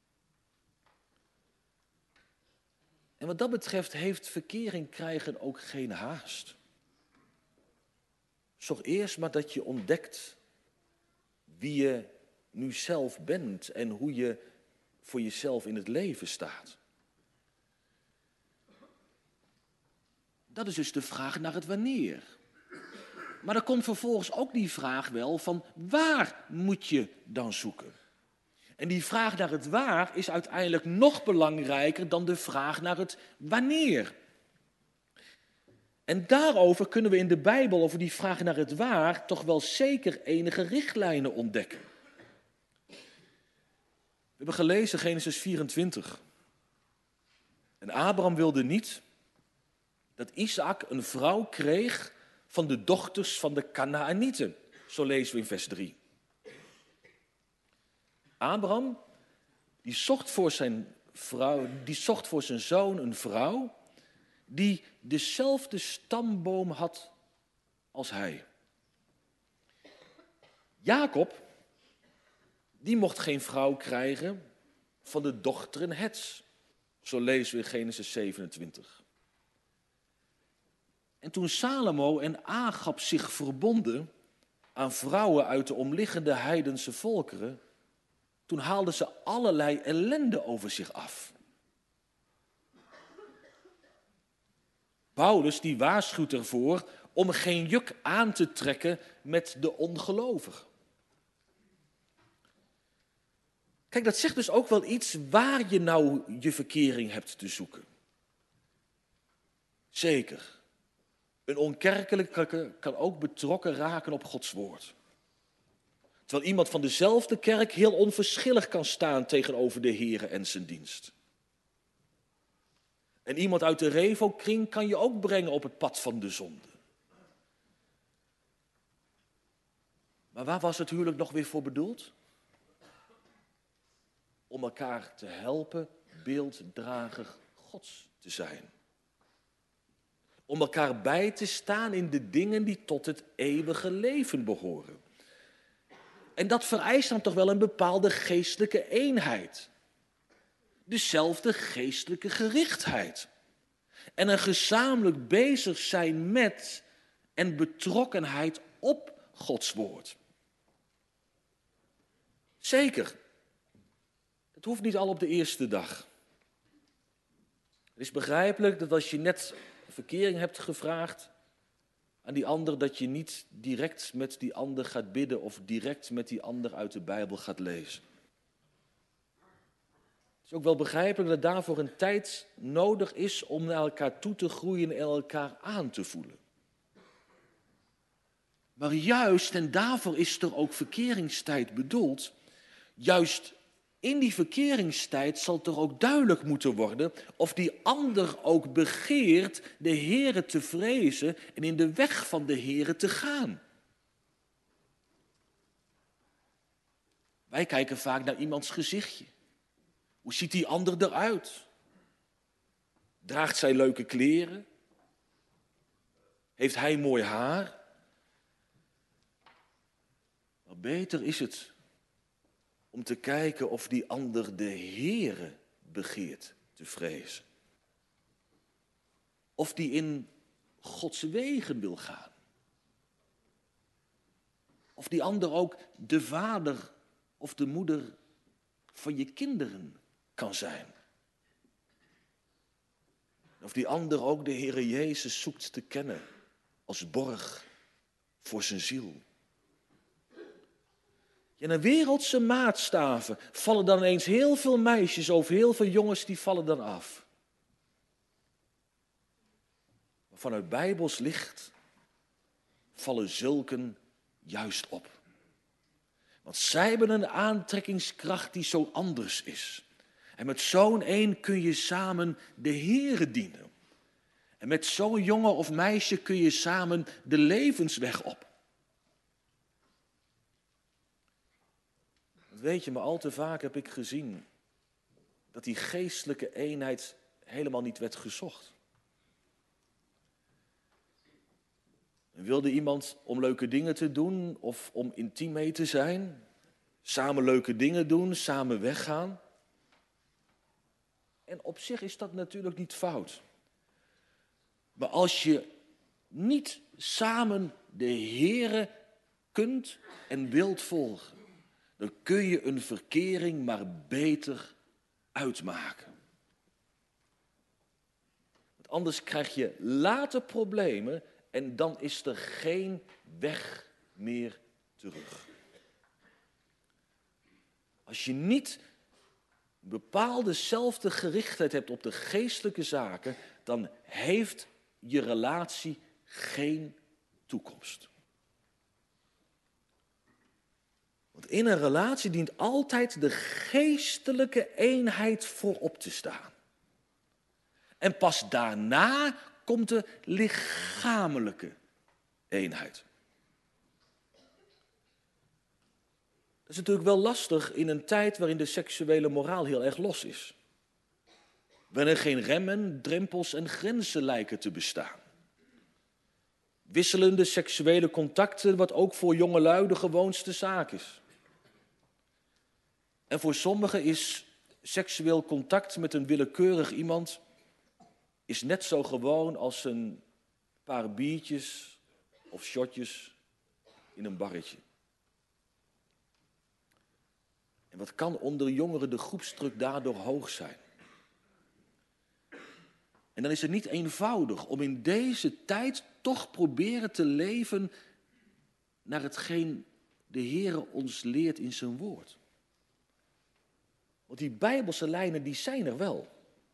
En wat dat betreft heeft verkering krijgen ook geen haast. Zorg eerst maar dat je ontdekt wie je nu zelf bent en hoe je voor jezelf in het leven staat. Dat is dus de vraag naar het wanneer. Maar er komt vervolgens ook die vraag wel van waar moet je dan zoeken? En die vraag naar het waar is uiteindelijk nog belangrijker dan de vraag naar het wanneer. En daarover kunnen we in de Bijbel, over die vraag naar het waar, toch wel zeker enige richtlijnen ontdekken. We hebben gelezen Genesis 24. En Abraham wilde niet dat Isaac een vrouw kreeg van de dochters van de Kanaanieten. Zo lezen we in vers 3. Abraham, die zocht voor zijn zoon een vrouw die dezelfde stamboom had als hij. Jacob, die mocht geen vrouw krijgen van de dochteren Hets. Zo lezen we in Genesis 27. En toen Salomo en Agab zich verbonden aan vrouwen uit de omliggende heidense volkeren, toen haalden ze allerlei ellende over zich af. Paulus die waarschuwt ervoor om geen juk aan te trekken met de ongelovigen. Kijk, dat zegt dus ook wel iets waar je nou je verkering hebt te zoeken. Zeker, een onkerkelijke kan ook betrokken raken op Gods woord. Terwijl iemand van dezelfde kerk heel onverschillig kan staan tegenover de Here en zijn dienst. En iemand uit de Revo-kring kan je ook brengen op het pad van de zonde. Maar waar was het huwelijk nog weer voor bedoeld? Om elkaar te helpen beelddrager Gods te zijn. Om elkaar bij te staan in de dingen die tot het eeuwige leven behoren. En dat vereist dan toch wel een bepaalde geestelijke eenheid. Dezelfde geestelijke gerichtheid. En een gezamenlijk bezig zijn met en betrokkenheid op Gods woord. Zeker, het hoeft niet al op de eerste dag. Het is begrijpelijk dat als je net verkering hebt gevraagd aan die ander, dat je niet direct met die ander gaat bidden of direct met die ander uit de Bijbel gaat lezen. Het is ook wel begrijpelijk dat daarvoor een tijd nodig is om naar elkaar toe te groeien en elkaar aan te voelen. Maar juist, en daarvoor is er ook verkeringstijd bedoeld, juist in die verkeringstijd zal toch ook duidelijk moeten worden of die ander ook begeert de Here te vrezen en in de weg van de Here te gaan. Wij kijken vaak naar iemands gezichtje. Hoe ziet die ander eruit? Draagt zij leuke kleren? Heeft hij mooi haar? Maar beter is het om te kijken of die ander de Heere begeert te vrezen. Of die in Gods wegen wil gaan. Of die ander ook de vader of de moeder van je kinderen kan zijn. Of die ander ook de Heere Jezus zoekt te kennen als borg voor zijn ziel. En naar wereldse maatstaven vallen dan ineens heel veel meisjes of heel veel jongens die vallen dan af. Maar vanuit Bijbels licht vallen zulken juist op. Want zij hebben een aantrekkingskracht die zo anders is. En met zo'n een kun je samen de Heere dienen. En met zo'n jongen of meisje kun je samen de levensweg op. Weet je, maar al te vaak heb ik gezien dat die geestelijke eenheid helemaal niet werd gezocht. En wilde iemand om leuke dingen te doen of om intiem mee te zijn, samen leuke dingen doen, samen weggaan. En op zich is dat natuurlijk niet fout. Maar als je niet samen de Heere kunt en wilt volgen, dan kun je een verkering maar beter uitmaken. Want anders krijg je later problemen en dan is er geen weg meer terug. Als je niet een bepaalde zelfgerichtheid hebt op de geestelijke zaken, dan heeft je relatie geen toekomst. Want in een relatie dient altijd de geestelijke eenheid voorop te staan. En pas daarna komt de lichamelijke eenheid. Dat is natuurlijk wel lastig in een tijd waarin de seksuele moraal heel erg los is. Waarin er geen remmen, drempels en grenzen lijken te bestaan. Wisselende seksuele contacten, wat ook voor jongelui de gewoonste zaak is. En voor sommigen is seksueel contact met een willekeurig iemand is net zo gewoon als een paar biertjes of shotjes in een barretje. En wat kan onder jongeren de groepsdruk daardoor hoog zijn? En dan is het niet eenvoudig om in deze tijd toch proberen te leven naar hetgeen de Heere ons leert in zijn woord. Want die Bijbelse lijnen, die zijn er wel.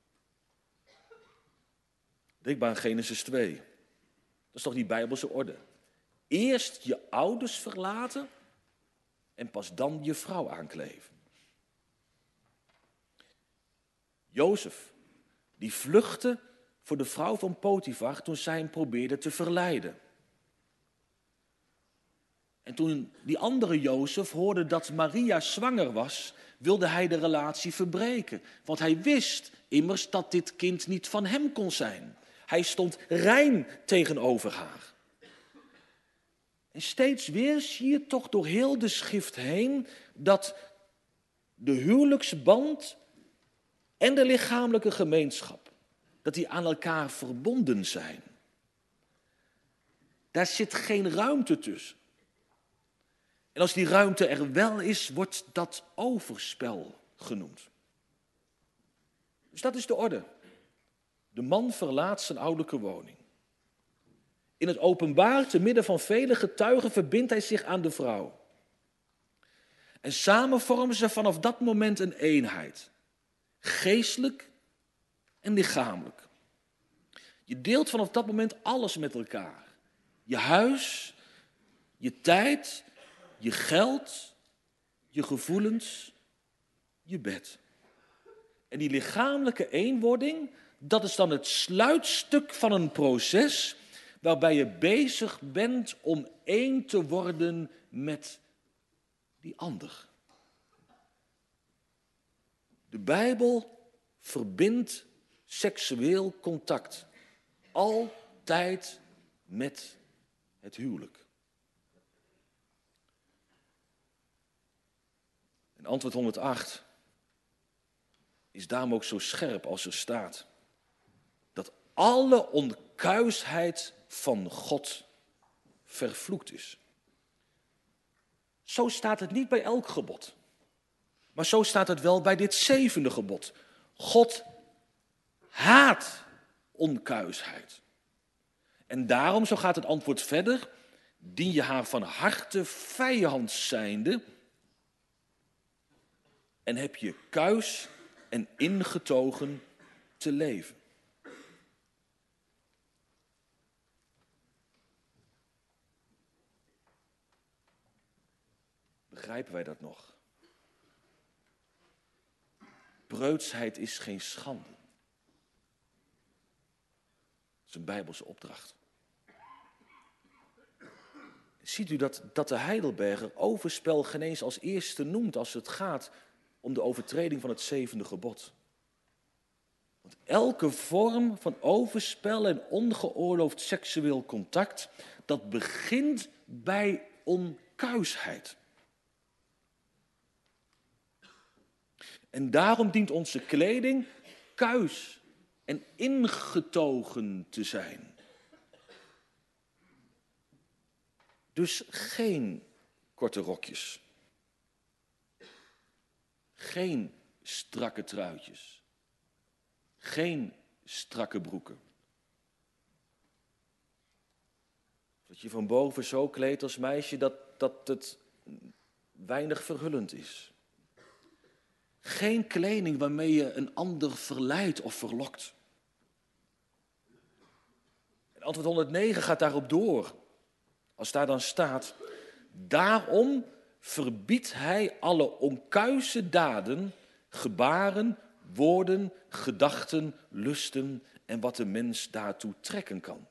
Denk maar aan Genesis 2. Dat is toch die Bijbelse orde. Eerst je ouders verlaten en pas dan je vrouw aankleven. Jozef, die vluchtte voor de vrouw van Potifar toen zij hem probeerde te verleiden. En toen die andere Jozef hoorde dat Maria zwanger was, wilde hij de relatie verbreken. Want hij wist immers dat dit kind niet van hem kon zijn. Hij stond rein tegenover haar. En steeds weer zie je toch door heel de schrift heen dat de huwelijksband en de lichamelijke gemeenschap, dat die aan elkaar verbonden zijn. Daar zit geen ruimte tussen. En als die ruimte er wel is, wordt dat overspel genoemd. Dus dat is de orde. De man verlaat zijn ouderlijke woning. In het openbaar, te midden van vele getuigen, verbindt hij zich aan de vrouw. En samen vormen ze vanaf dat moment een eenheid. Geestelijk en lichamelijk. Je deelt vanaf dat moment alles met elkaar. Je huis, je tijd, je geld, je gevoelens, je bed. En die lichamelijke eenwording, dat is dan het sluitstuk van een proces waarbij je bezig bent om één te worden met die ander. De Bijbel verbindt seksueel contact altijd met het huwelijk. En antwoord 108 is daarom ook zo scherp als er staat dat alle onkuisheid van God vervloekt is. Zo staat het niet bij elk gebod. Maar zo staat het wel bij dit 7e gebod. God haat onkuisheid. En daarom, zo gaat het antwoord verder, dien je haar van harte vijand zijnde en heb je kuis en ingetogen te leven. Begrijpen wij dat nog? Preutsheid is geen schande. Dat is een Bijbelse opdracht. Ziet u dat de Heidelberger overspel geen eens als eerste noemt als het gaat om de overtreding van het 7e gebod. Want elke vorm van overspel en ongeoorloofd seksueel contact, dat begint bij onkuisheid. En daarom dient onze kleding kuis en ingetogen te zijn. Dus geen korte rokjes. Geen strakke truitjes. Geen strakke broeken. Dat je van boven zo kleedt als meisje dat het weinig verhullend is. Geen kleding waarmee je een ander verleidt of verlokt. En antwoord 109 gaat daarop door. Als daar dan staat, daarom verbiedt hij alle onkuise daden, gebaren, woorden, gedachten, lusten en wat de mens daartoe trekken kan.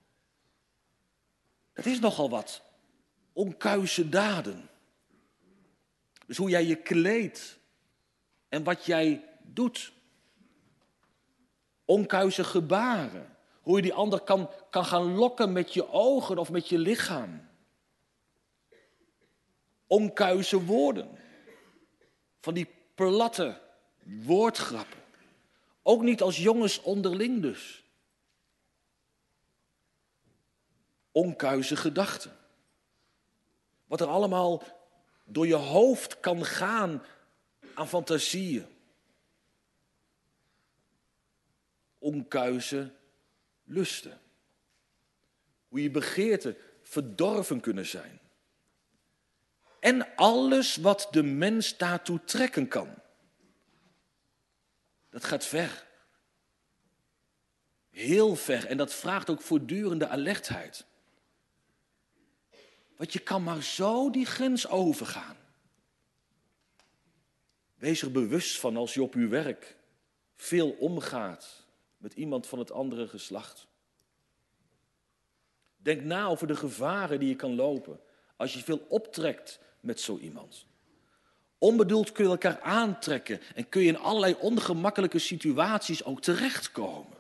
Dat is nogal wat. Onkuise daden. Dus hoe jij je kleedt en wat jij doet. Onkuise gebaren. Hoe je die ander kan gaan lokken met je ogen of met je lichaam. Onkuise woorden. Van die platte woordgrappen. Ook niet als jongens onderling dus. Onkuise gedachten. Wat er allemaal door je hoofd kan gaan aan fantasieën. Onkuise lusten. Hoe je begeerten verdorven kunnen zijn. En alles wat de mens daartoe trekken kan. Dat gaat ver. Heel ver. En dat vraagt ook voortdurende alertheid. Want je kan maar zo die grens overgaan. Wees er bewust van als je op uw werk veel omgaat met iemand van het andere geslacht. Denk na over de gevaren die je kan lopen als je veel optrekt met zo iemand. Onbedoeld kun je elkaar aantrekken en kun je in allerlei ongemakkelijke situaties ook terechtkomen.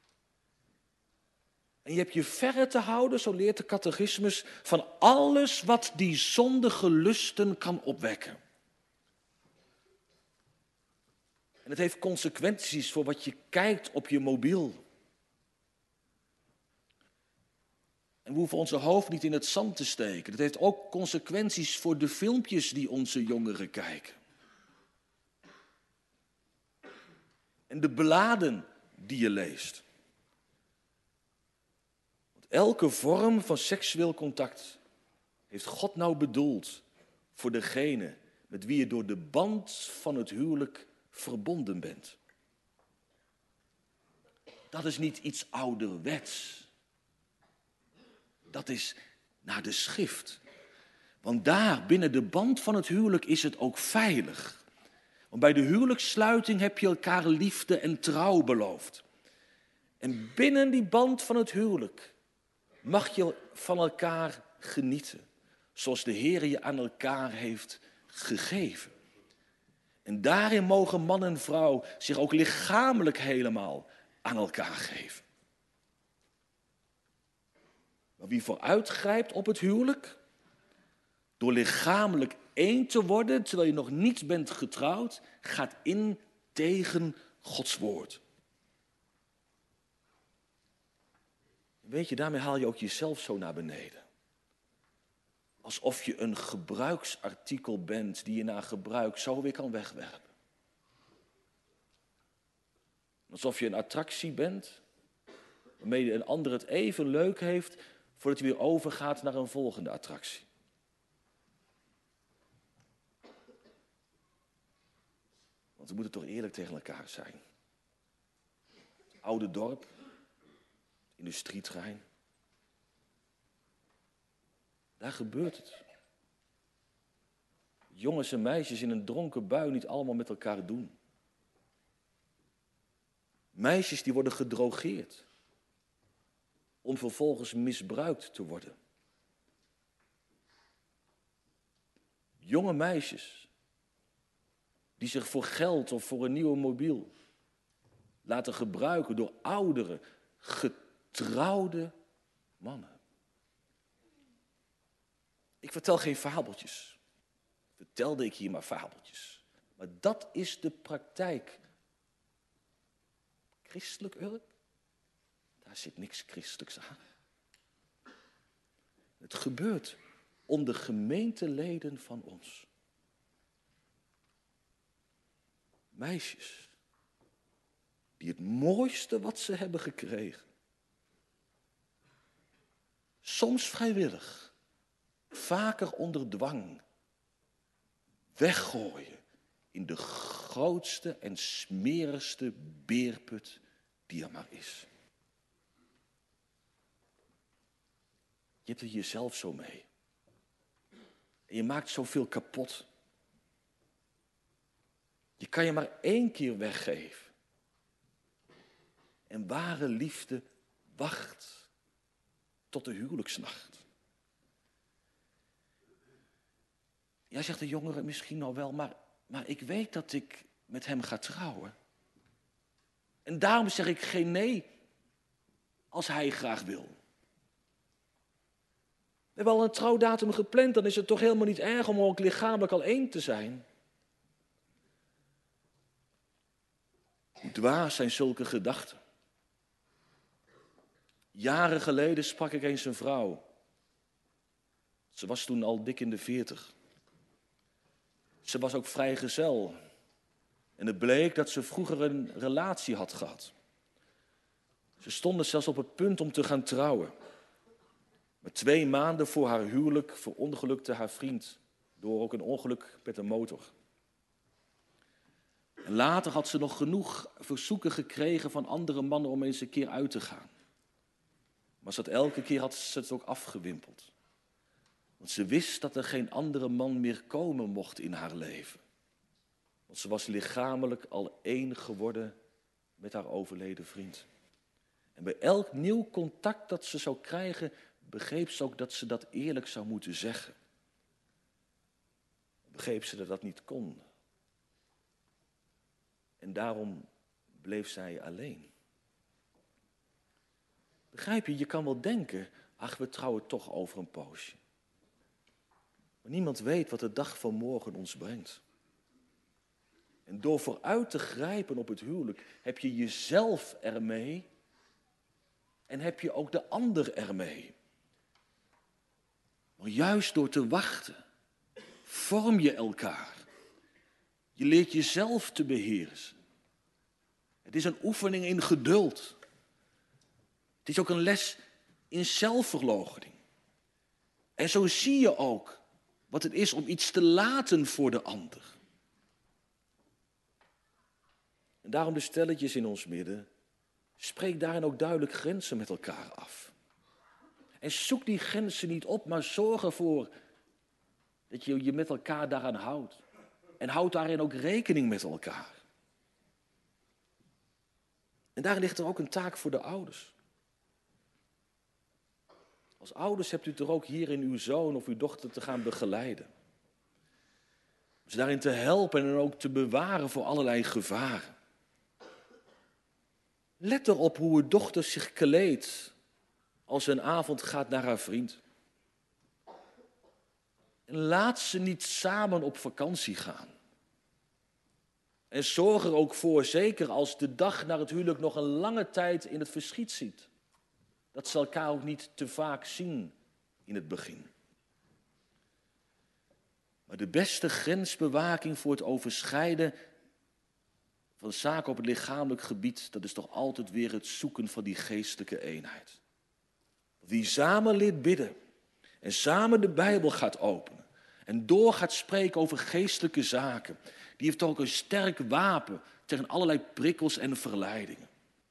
En je hebt je verre te houden, zo leert de catechismus, van alles wat die zondige lusten kan opwekken. En het heeft consequenties voor wat je kijkt op je mobiel. En we hoeven onze hoofd niet in het zand te steken. Het heeft ook consequenties voor de filmpjes die onze jongeren kijken. En de bladen die je leest. Want elke vorm van seksueel contact heeft God nou bedoeld voor degene met wie je door de band van het huwelijk verbonden bent. Dat is niet iets ouderwets. Dat is naar de schrift. Want daar, binnen de band van het huwelijk, is het ook veilig. Want bij de huwelijkssluiting heb je elkaar liefde en trouw beloofd. En binnen die band van het huwelijk mag je van elkaar genieten. Zoals de Heer je aan elkaar heeft gegeven. En daarin mogen man en vrouw zich ook lichamelijk helemaal aan elkaar geven. Maar wie vooruitgrijpt op het huwelijk, door lichamelijk één te worden, terwijl je nog niet bent getrouwd, gaat in tegen Gods woord. Weet je, daarmee haal je ook jezelf zo naar beneden. Alsof je een gebruiksartikel bent die je na gebruik zo weer kan wegwerpen. Alsof je een attractie bent waarmee een ander het even leuk heeft voordat hij weer overgaat naar een volgende attractie. Want we moeten toch eerlijk tegen elkaar zijn. Het oude dorp, het industrieterrein. Daar gebeurt het. Jongens en meisjes in een dronken bui niet allemaal met elkaar doen. Meisjes die worden gedrogeerd. Om vervolgens misbruikt te worden. Jonge meisjes die zich voor geld of voor een nieuwe mobiel laten gebruiken door oudere, getrouwde mannen. Ik vertel geen fabeltjes. Vertelde ik hier maar fabeltjes. Maar dat is de praktijk. Christelijk Urk? Daar zit niks christelijks aan. Het gebeurt onder gemeenteleden van ons. Meisjes die het mooiste wat ze hebben gekregen, soms vrijwillig, vaker onder dwang, weggooien in de grootste en smerigste beerput die er maar is. Je hebt er jezelf zo mee. En je maakt zoveel kapot. Je kan je maar 1 keer weggeven. En ware liefde wacht tot de huwelijksnacht. Ja, zegt de jongere misschien al wel, maar ik weet dat ik met hem ga trouwen. En daarom zeg ik geen nee als hij graag wil. We hebben al een trouwdatum gepland, dan is het toch helemaal niet erg om ook lichamelijk al 1 te zijn. Hoe dwaas zijn zulke gedachten. Jaren geleden sprak ik eens een vrouw. Ze was toen al dik in de 40. Ze was ook vrijgezel. En het bleek dat ze vroeger een relatie had gehad. Ze stonden zelfs op het punt om te gaan trouwen. Maar 2 maanden voor haar huwelijk verongelukte haar vriend door ook een ongeluk met een motor. En later had ze nog genoeg verzoeken gekregen van andere mannen om eens een keer uit te gaan. Maar elke keer had ze het ook afgewimpeld. Want ze wist dat er geen andere man meer komen mocht in haar leven. Want ze was lichamelijk al 1 geworden met haar overleden vriend. En bij elk nieuw contact dat ze zou krijgen, begreep ze ook dat ze dat eerlijk zou moeten zeggen. Begreep ze dat dat niet kon. En daarom bleef zij alleen. Begrijp je, je kan wel denken, ach, we trouwen toch over een poosje. Maar niemand weet wat de dag van morgen ons brengt. En door vooruit te grijpen op het huwelijk, heb je jezelf ermee en heb je ook de ander ermee. Maar juist door te wachten, vorm je elkaar. Je leert jezelf te beheersen. Het is een oefening in geduld. Het is ook een les in zelfverloochening. En zo zie je ook wat het is om iets te laten voor de ander. En daarom de stelletjes in ons midden. Spreek daarin ook duidelijk grenzen met elkaar af. En zoek die grenzen niet op, maar zorg ervoor dat je je met elkaar daaraan houdt. En houd daarin ook rekening met elkaar. En daarin ligt er ook een taak voor de ouders. Als ouders hebt u er ook hierin uw zoon of uw dochter te gaan begeleiden. Om ze daarin te helpen en ook te bewaren voor allerlei gevaren. Let erop hoe uw dochter zich kleedt als ze een avond gaat naar haar vriend. En laat ze niet samen op vakantie gaan. En zorg er ook voor, zeker als de dag naar het huwelijk nog een lange tijd in het verschiet ziet, dat ze elkaar ook niet te vaak zien in het begin. Maar de beste grensbewaking voor het overschrijden van zaken op het lichamelijk gebied, dat is toch altijd weer het zoeken van die geestelijke eenheid. Wie samen leert bidden en samen de Bijbel gaat openen en door gaat spreken over geestelijke zaken, die heeft ook een sterk wapen tegen allerlei prikkels en verleidingen.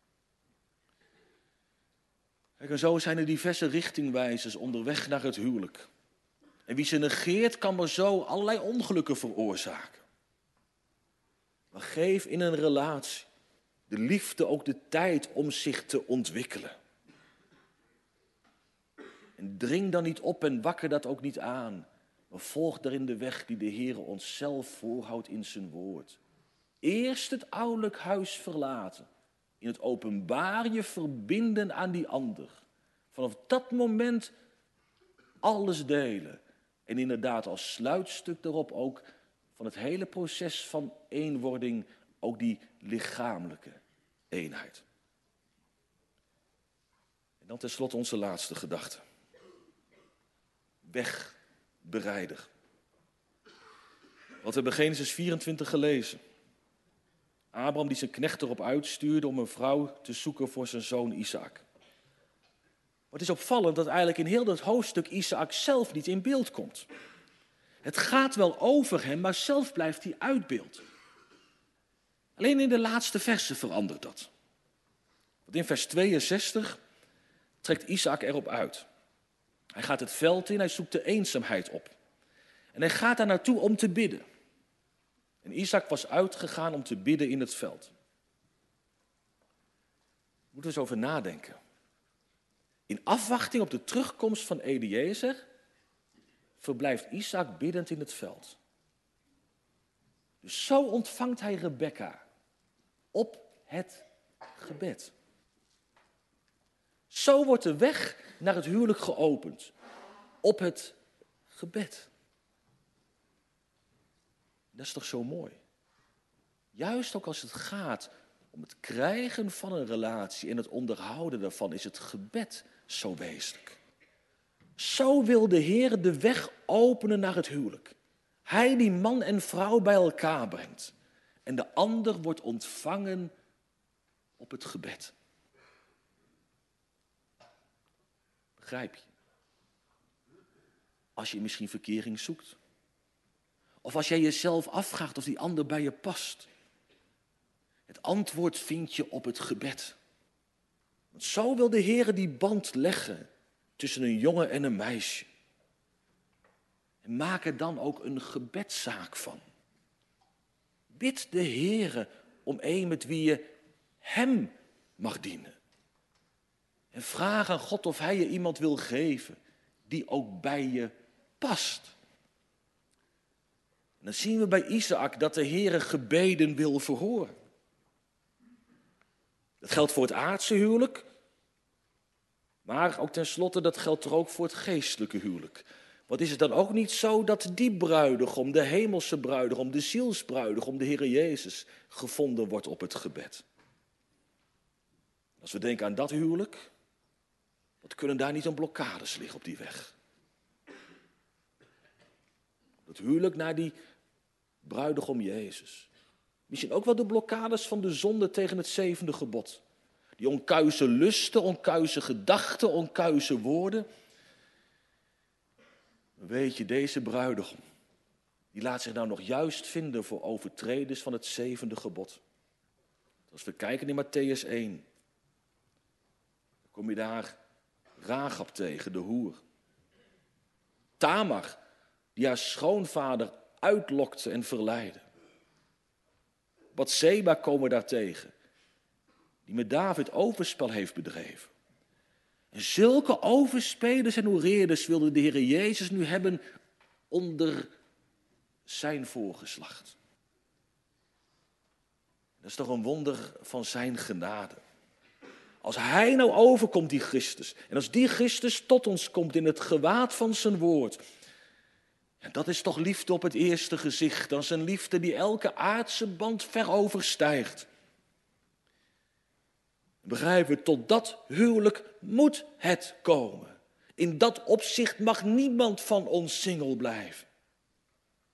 Kijk, en zo zijn er diverse richtingwijzers onderweg naar het huwelijk. En wie ze negeert, kan maar zo allerlei ongelukken veroorzaken. Maar geef in een relatie de liefde ook de tijd om zich te ontwikkelen. En dring dan niet op en wakker dat ook niet aan. Maar volg daarin de weg die de Heer ons zelf voorhoudt in zijn woord. Eerst het ouderlijk huis verlaten. In het openbaar je verbinden aan die ander. Vanaf dat moment alles delen. En inderdaad als sluitstuk daarop ook van het hele proces van eenwording ook die lichamelijke eenheid. En dan tenslotte onze laatste gedachte. Wegbereider. Want we hebben Genesis 24 gelezen. Abraham die zijn knecht erop uitstuurde om een vrouw te zoeken voor zijn zoon Isaac. Maar het is opvallend dat eigenlijk in heel dat hoofdstuk Isaac zelf niet in beeld komt. Het gaat wel over hem, maar zelf blijft hij uit beeld. Alleen in de laatste versen verandert dat. Want in vers 62 trekt Isaac erop uit. Hij gaat het veld in, hij zoekt de eenzaamheid op. En hij gaat daar naartoe om te bidden. En Isaac was uitgegaan om te bidden in het veld. Moeten we eens over nadenken. In afwachting op de terugkomst van Eliezer verblijft Isaac biddend in het veld. Dus zo ontvangt hij Rebekka op het gebed. Zo wordt de weg naar het huwelijk geopend op het gebed. Dat is toch zo mooi? Juist ook als het gaat om het krijgen van een relatie en het onderhouden daarvan is het gebed zo wezenlijk. Zo wil de Heer de weg openen naar het huwelijk. Hij die man en vrouw bij elkaar brengt. En de ander wordt ontvangen op het gebed. Begrijp je? Als je misschien verkering zoekt. Of als jij jezelf afvraagt of die ander bij je past. Het antwoord vind je op het gebed. Want zo wil de Heer die band leggen tussen een jongen en een meisje. En maak er dan ook een gebedszaak van. Bid de Heer om een met wie je hem mag dienen. En vraag aan God of hij je iemand wil geven die ook bij je past. En dan zien we bij Isaac dat de Heer gebeden wil verhoren. Dat geldt voor het aardse huwelijk. Maar ook tenslotte, dat geldt toch ook voor het geestelijke huwelijk. Want is het dan ook niet zo dat die bruidegom, de hemelse bruidegom, de zielsbruidegom, de Heer Jezus, gevonden wordt op het gebed? Als we denken aan dat huwelijk, wat kunnen daar niet een blokkades liggen op die weg? Dat huwelijk naar die bruidegom Jezus. Misschien ook wel de blokkades van de zonde tegen het 7e gebod. Die onkuise lusten, onkuise gedachten, onkuise woorden. Weet je, deze bruidegom, die laat zich nou nog juist vinden voor overtreders van het 7e gebod. Als we kijken in Mattheüs 1, dan kom je daar Rahab tegen, de hoer. Tamar, die haar schoonvader uitlokte en verleidde. Batseba komen daar tegen, die met David overspel heeft bedreven. En zulke overspelers en hoereerders wilde de Heer Jezus nu hebben onder zijn voorgeslacht. Dat is toch een wonder van zijn genade. Als hij nou overkomt, die Christus, en als die Christus tot ons komt in het gewaad van zijn woord, en dat is toch liefde op het eerste gezicht. Dat is een liefde die elke aardse band ver overstijgt. Begrijpen we, tot dat huwelijk moet het komen. In dat opzicht mag niemand van ons single blijven.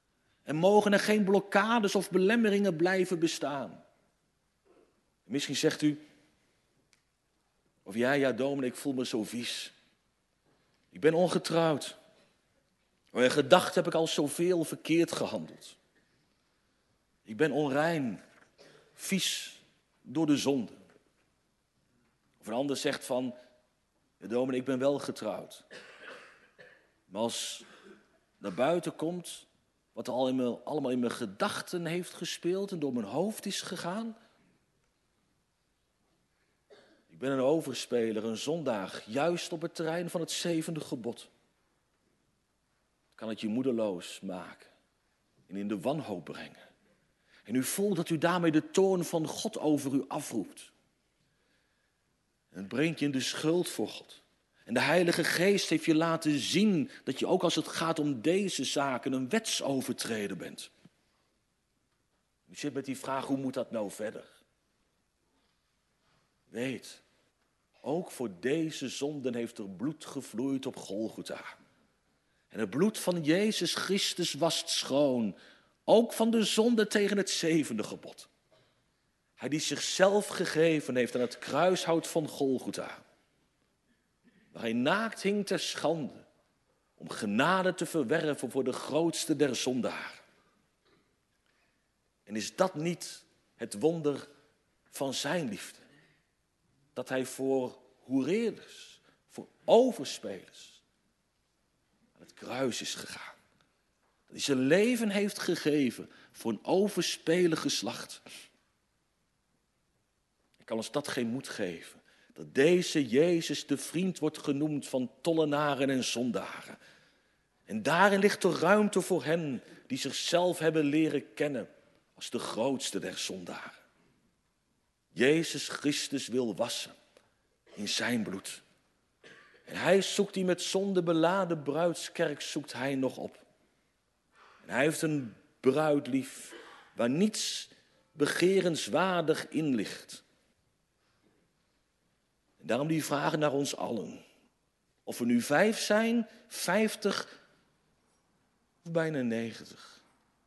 En mogen er geen blokkades of belemmeringen blijven bestaan. Misschien zegt u, of ja dominee, ik voel me zo vies. Ik ben ongetrouwd. Maar in gedachten heb ik al zoveel verkeerd gehandeld. Ik ben onrein, vies door de zonde. Of een ander zegt van, ja, dominee, ik ben wel getrouwd. Maar als naar buiten komt wat er allemaal in mijn gedachten heeft gespeeld en door mijn hoofd is gegaan. Ik ben een overspeler, een zondaar, juist op het terrein van het 7e gebod. Kan het je moedeloos maken en in de wanhoop brengen. En u voelt dat u daarmee de toorn van God over u afroept. En het brengt je in de schuld voor God. En de Heilige Geest heeft je laten zien dat je ook als het gaat om deze zaken een wetsovertreder bent. U zit met die vraag, hoe moet dat nou verder? Weet, ook voor deze zonden heeft er bloed gevloeid op Golgotha. En het bloed van Jezus Christus wast schoon, ook van de zonde tegen het 7e gebod. Hij die zichzelf gegeven heeft aan het kruishout van Golgotha. Waar hij naakt hing ter schande, om genade te verwerven voor de grootste der zondaren. En is dat niet het wonder van zijn liefde? Dat hij voor hoereerders, voor overspelers, aan het kruis is gegaan. Dat hij zijn leven heeft gegeven voor een overspelig geslacht. Ik kan ons dat geen moed geven. Dat deze Jezus de vriend wordt genoemd van tollenaren en zondaren. En daarin ligt er ruimte voor hen die zichzelf hebben leren kennen als de grootste der zondaren. Jezus Christus wil wassen in zijn bloed. En hij zoekt die met zonde beladen bruidskerk zoekt hij nog op. En hij heeft een bruid lief waar niets begerenswaardig in ligt. En daarom die vraag naar ons allen. Of we nu 5 zijn, 50 of bijna 90.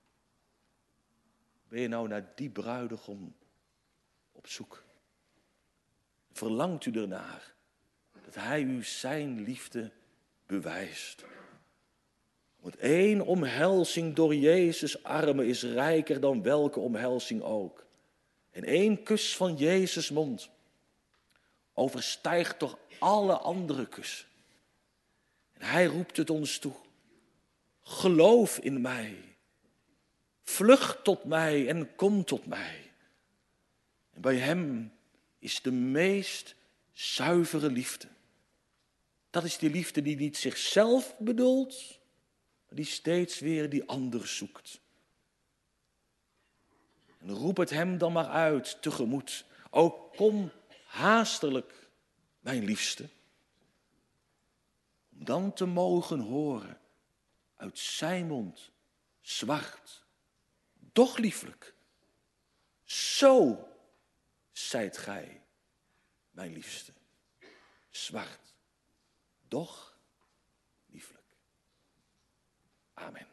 Ben je nou naar die bruidegom op zoek? Verlangt u ernaar dat hij u zijn liefde bewijst? Want 1 omhelzing door Jezus' armen is rijker dan welke omhelzing ook. En 1 kus van Jezus' mond overstijgt toch alle andere kussen. En hij roept het ons toe. Geloof in mij. Vlucht tot mij en kom tot mij. En bij hem is de meest zuivere liefde. Dat is die liefde die niet zichzelf bedoelt, maar die steeds weer die ander zoekt. En roep het hem dan maar uit tegemoet. O kom haastelijk, mijn liefste. Om dan te mogen horen uit zijn mond, zwart, doch lieflijk. Zo zijt gij, mijn liefste. Zwart, doch lieflijk. Amen.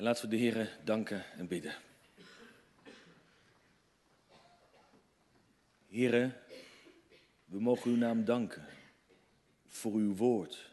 En laten we de Heer danken en bidden. Heere, we mogen uw naam danken voor uw woord.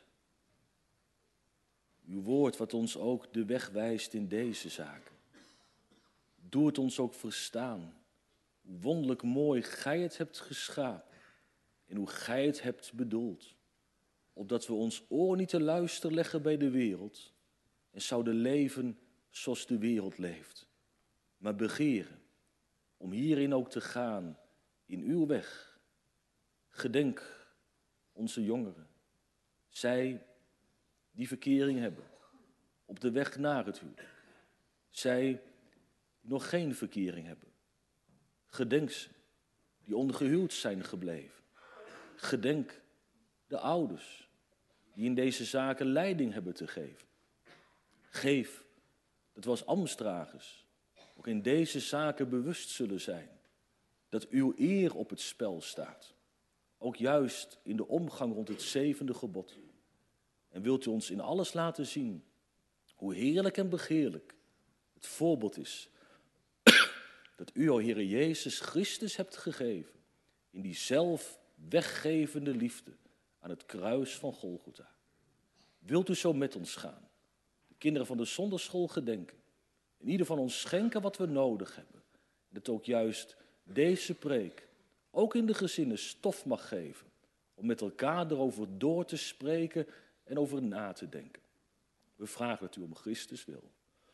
Uw woord wat ons ook de weg wijst in deze zaken. Doe het ons ook verstaan, hoe wonderlijk mooi gij het hebt geschapen en hoe gij het hebt bedoeld. Opdat we ons oor niet te luisteren leggen bij de wereld en zouden leven zoals de wereld leeft. Maar begeren om hierin ook te gaan in uw weg. Gedenk onze jongeren, zij die verkering hebben op de weg naar het huwelijk. Zij die nog geen verkering hebben. Gedenk ze die ongehuwd zijn gebleven. Gedenk de ouders die in deze zaken leiding hebben te geven. Geef dat we als ambtsdragers ook in deze zaken bewust zullen zijn dat uw eer op het spel staat. Ook juist in de omgang rond het 7e gebod. En wilt u ons in alles laten zien hoe heerlijk en begeerlijk het voorbeeld is dat u, o Heere Jezus Christus, hebt gegeven in die zelf weggevende liefde aan het kruis van Golgotha. Wilt u zo met ons gaan, de kinderen van de zondagschool gedenken, en ieder van ons schenken wat we nodig hebben. En dat ook juist deze preek ook in de gezinnen stof mag geven om met elkaar erover door te spreken en over na te denken. We vragen het u om Christus wil.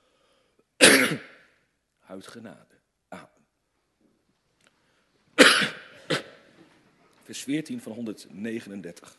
Uit genade. Amen. Vers 14 van 139.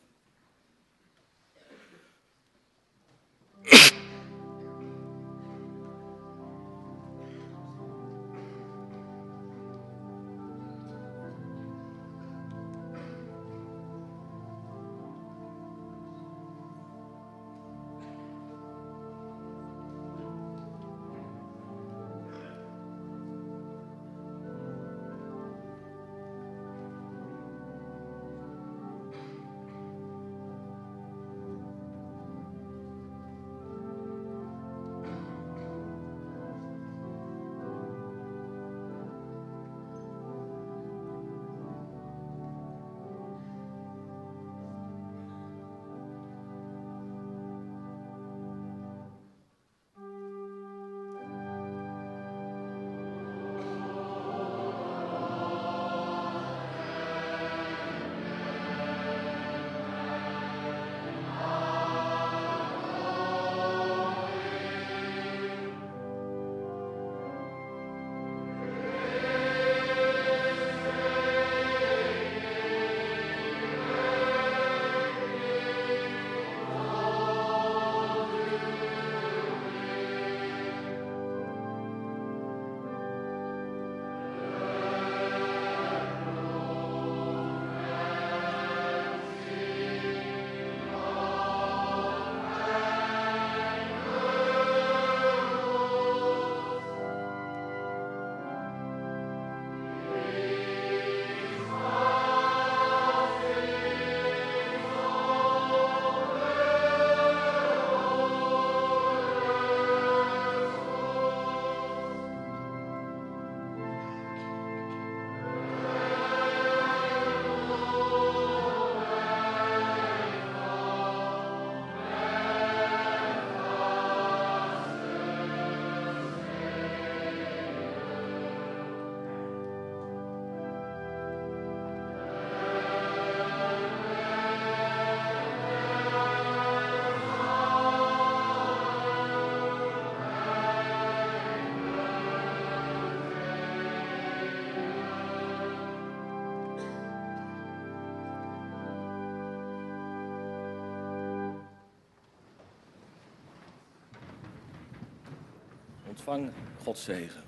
Ontvang Gods zegen.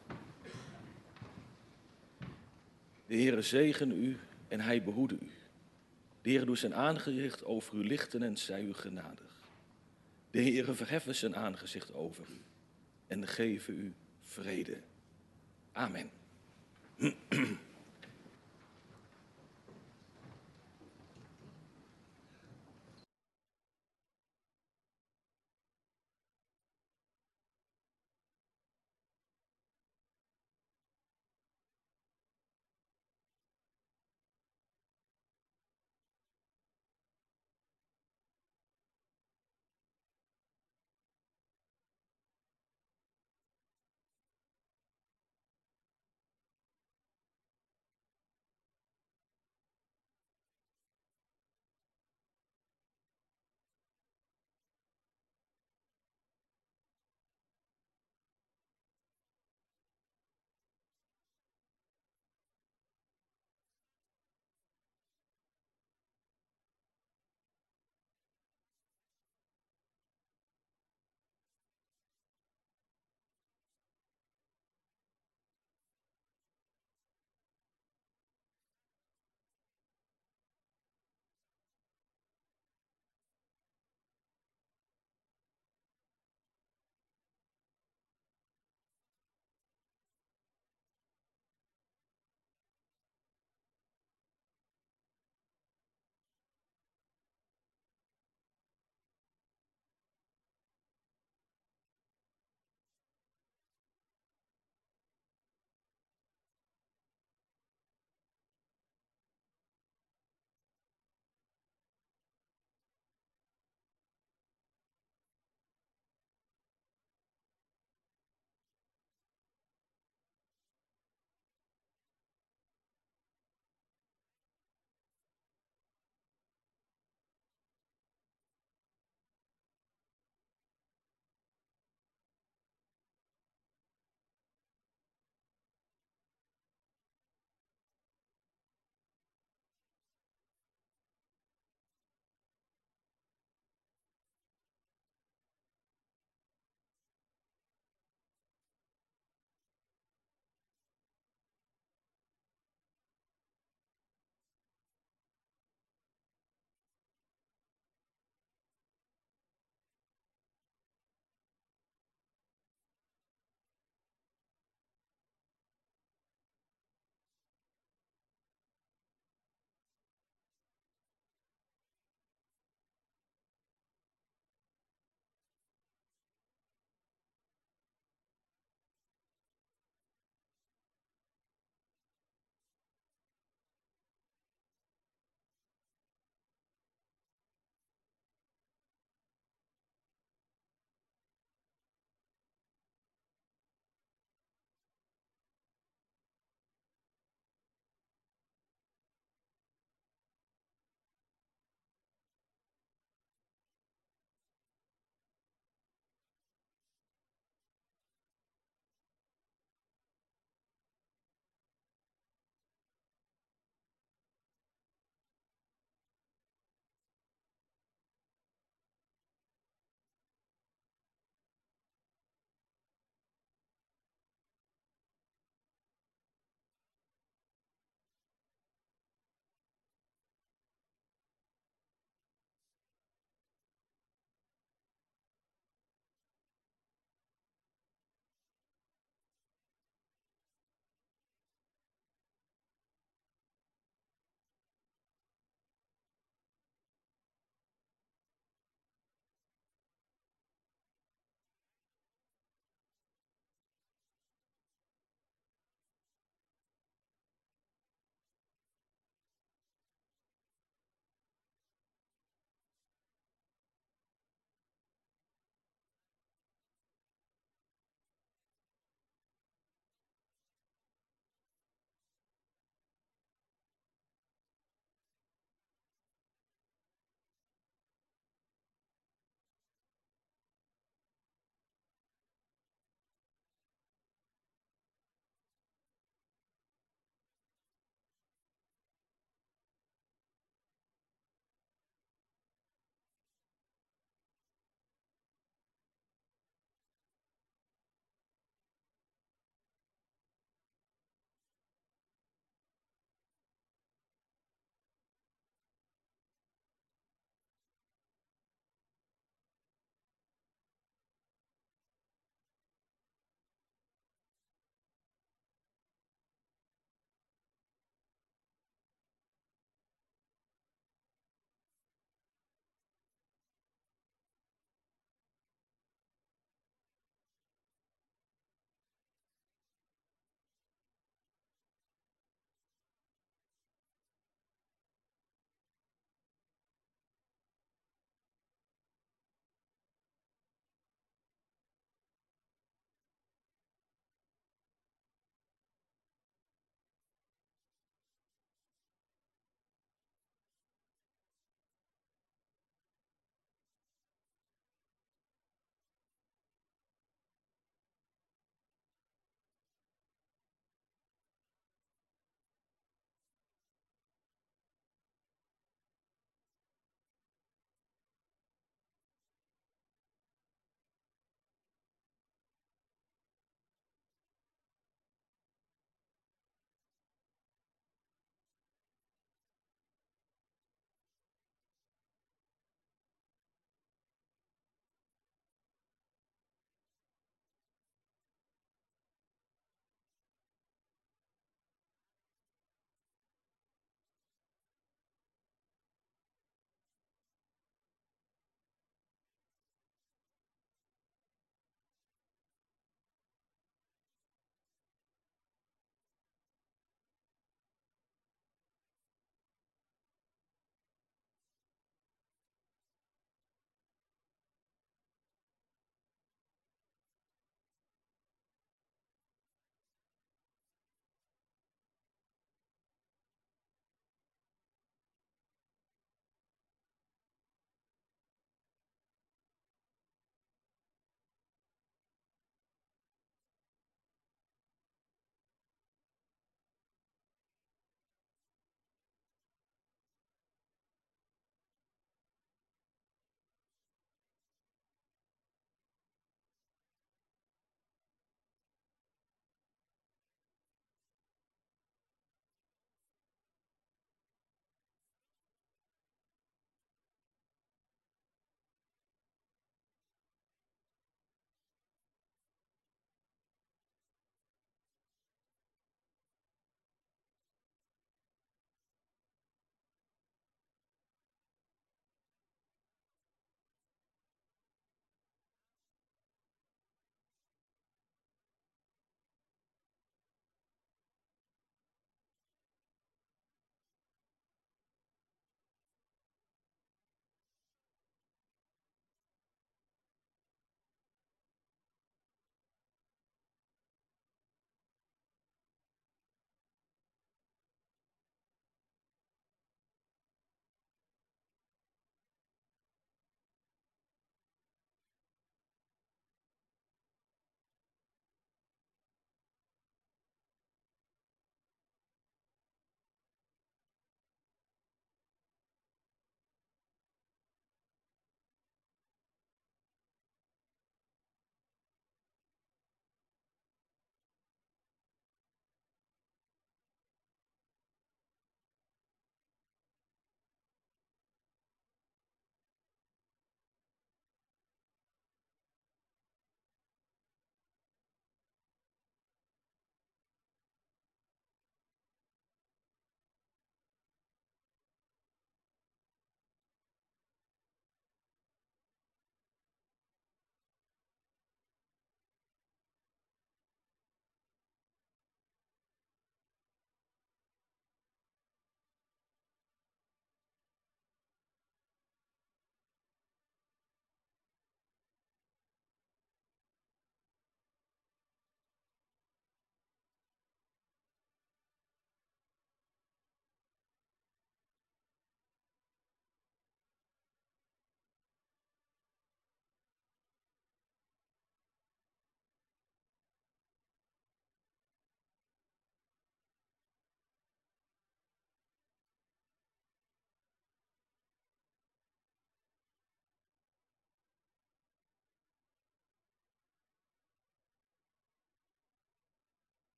De Heere zegen u en hij behoede u. De Heere doet zijn aangezicht over u lichten en zij u genadig. De Heere verheffen zijn aangezicht over u en geven u vrede. Amen.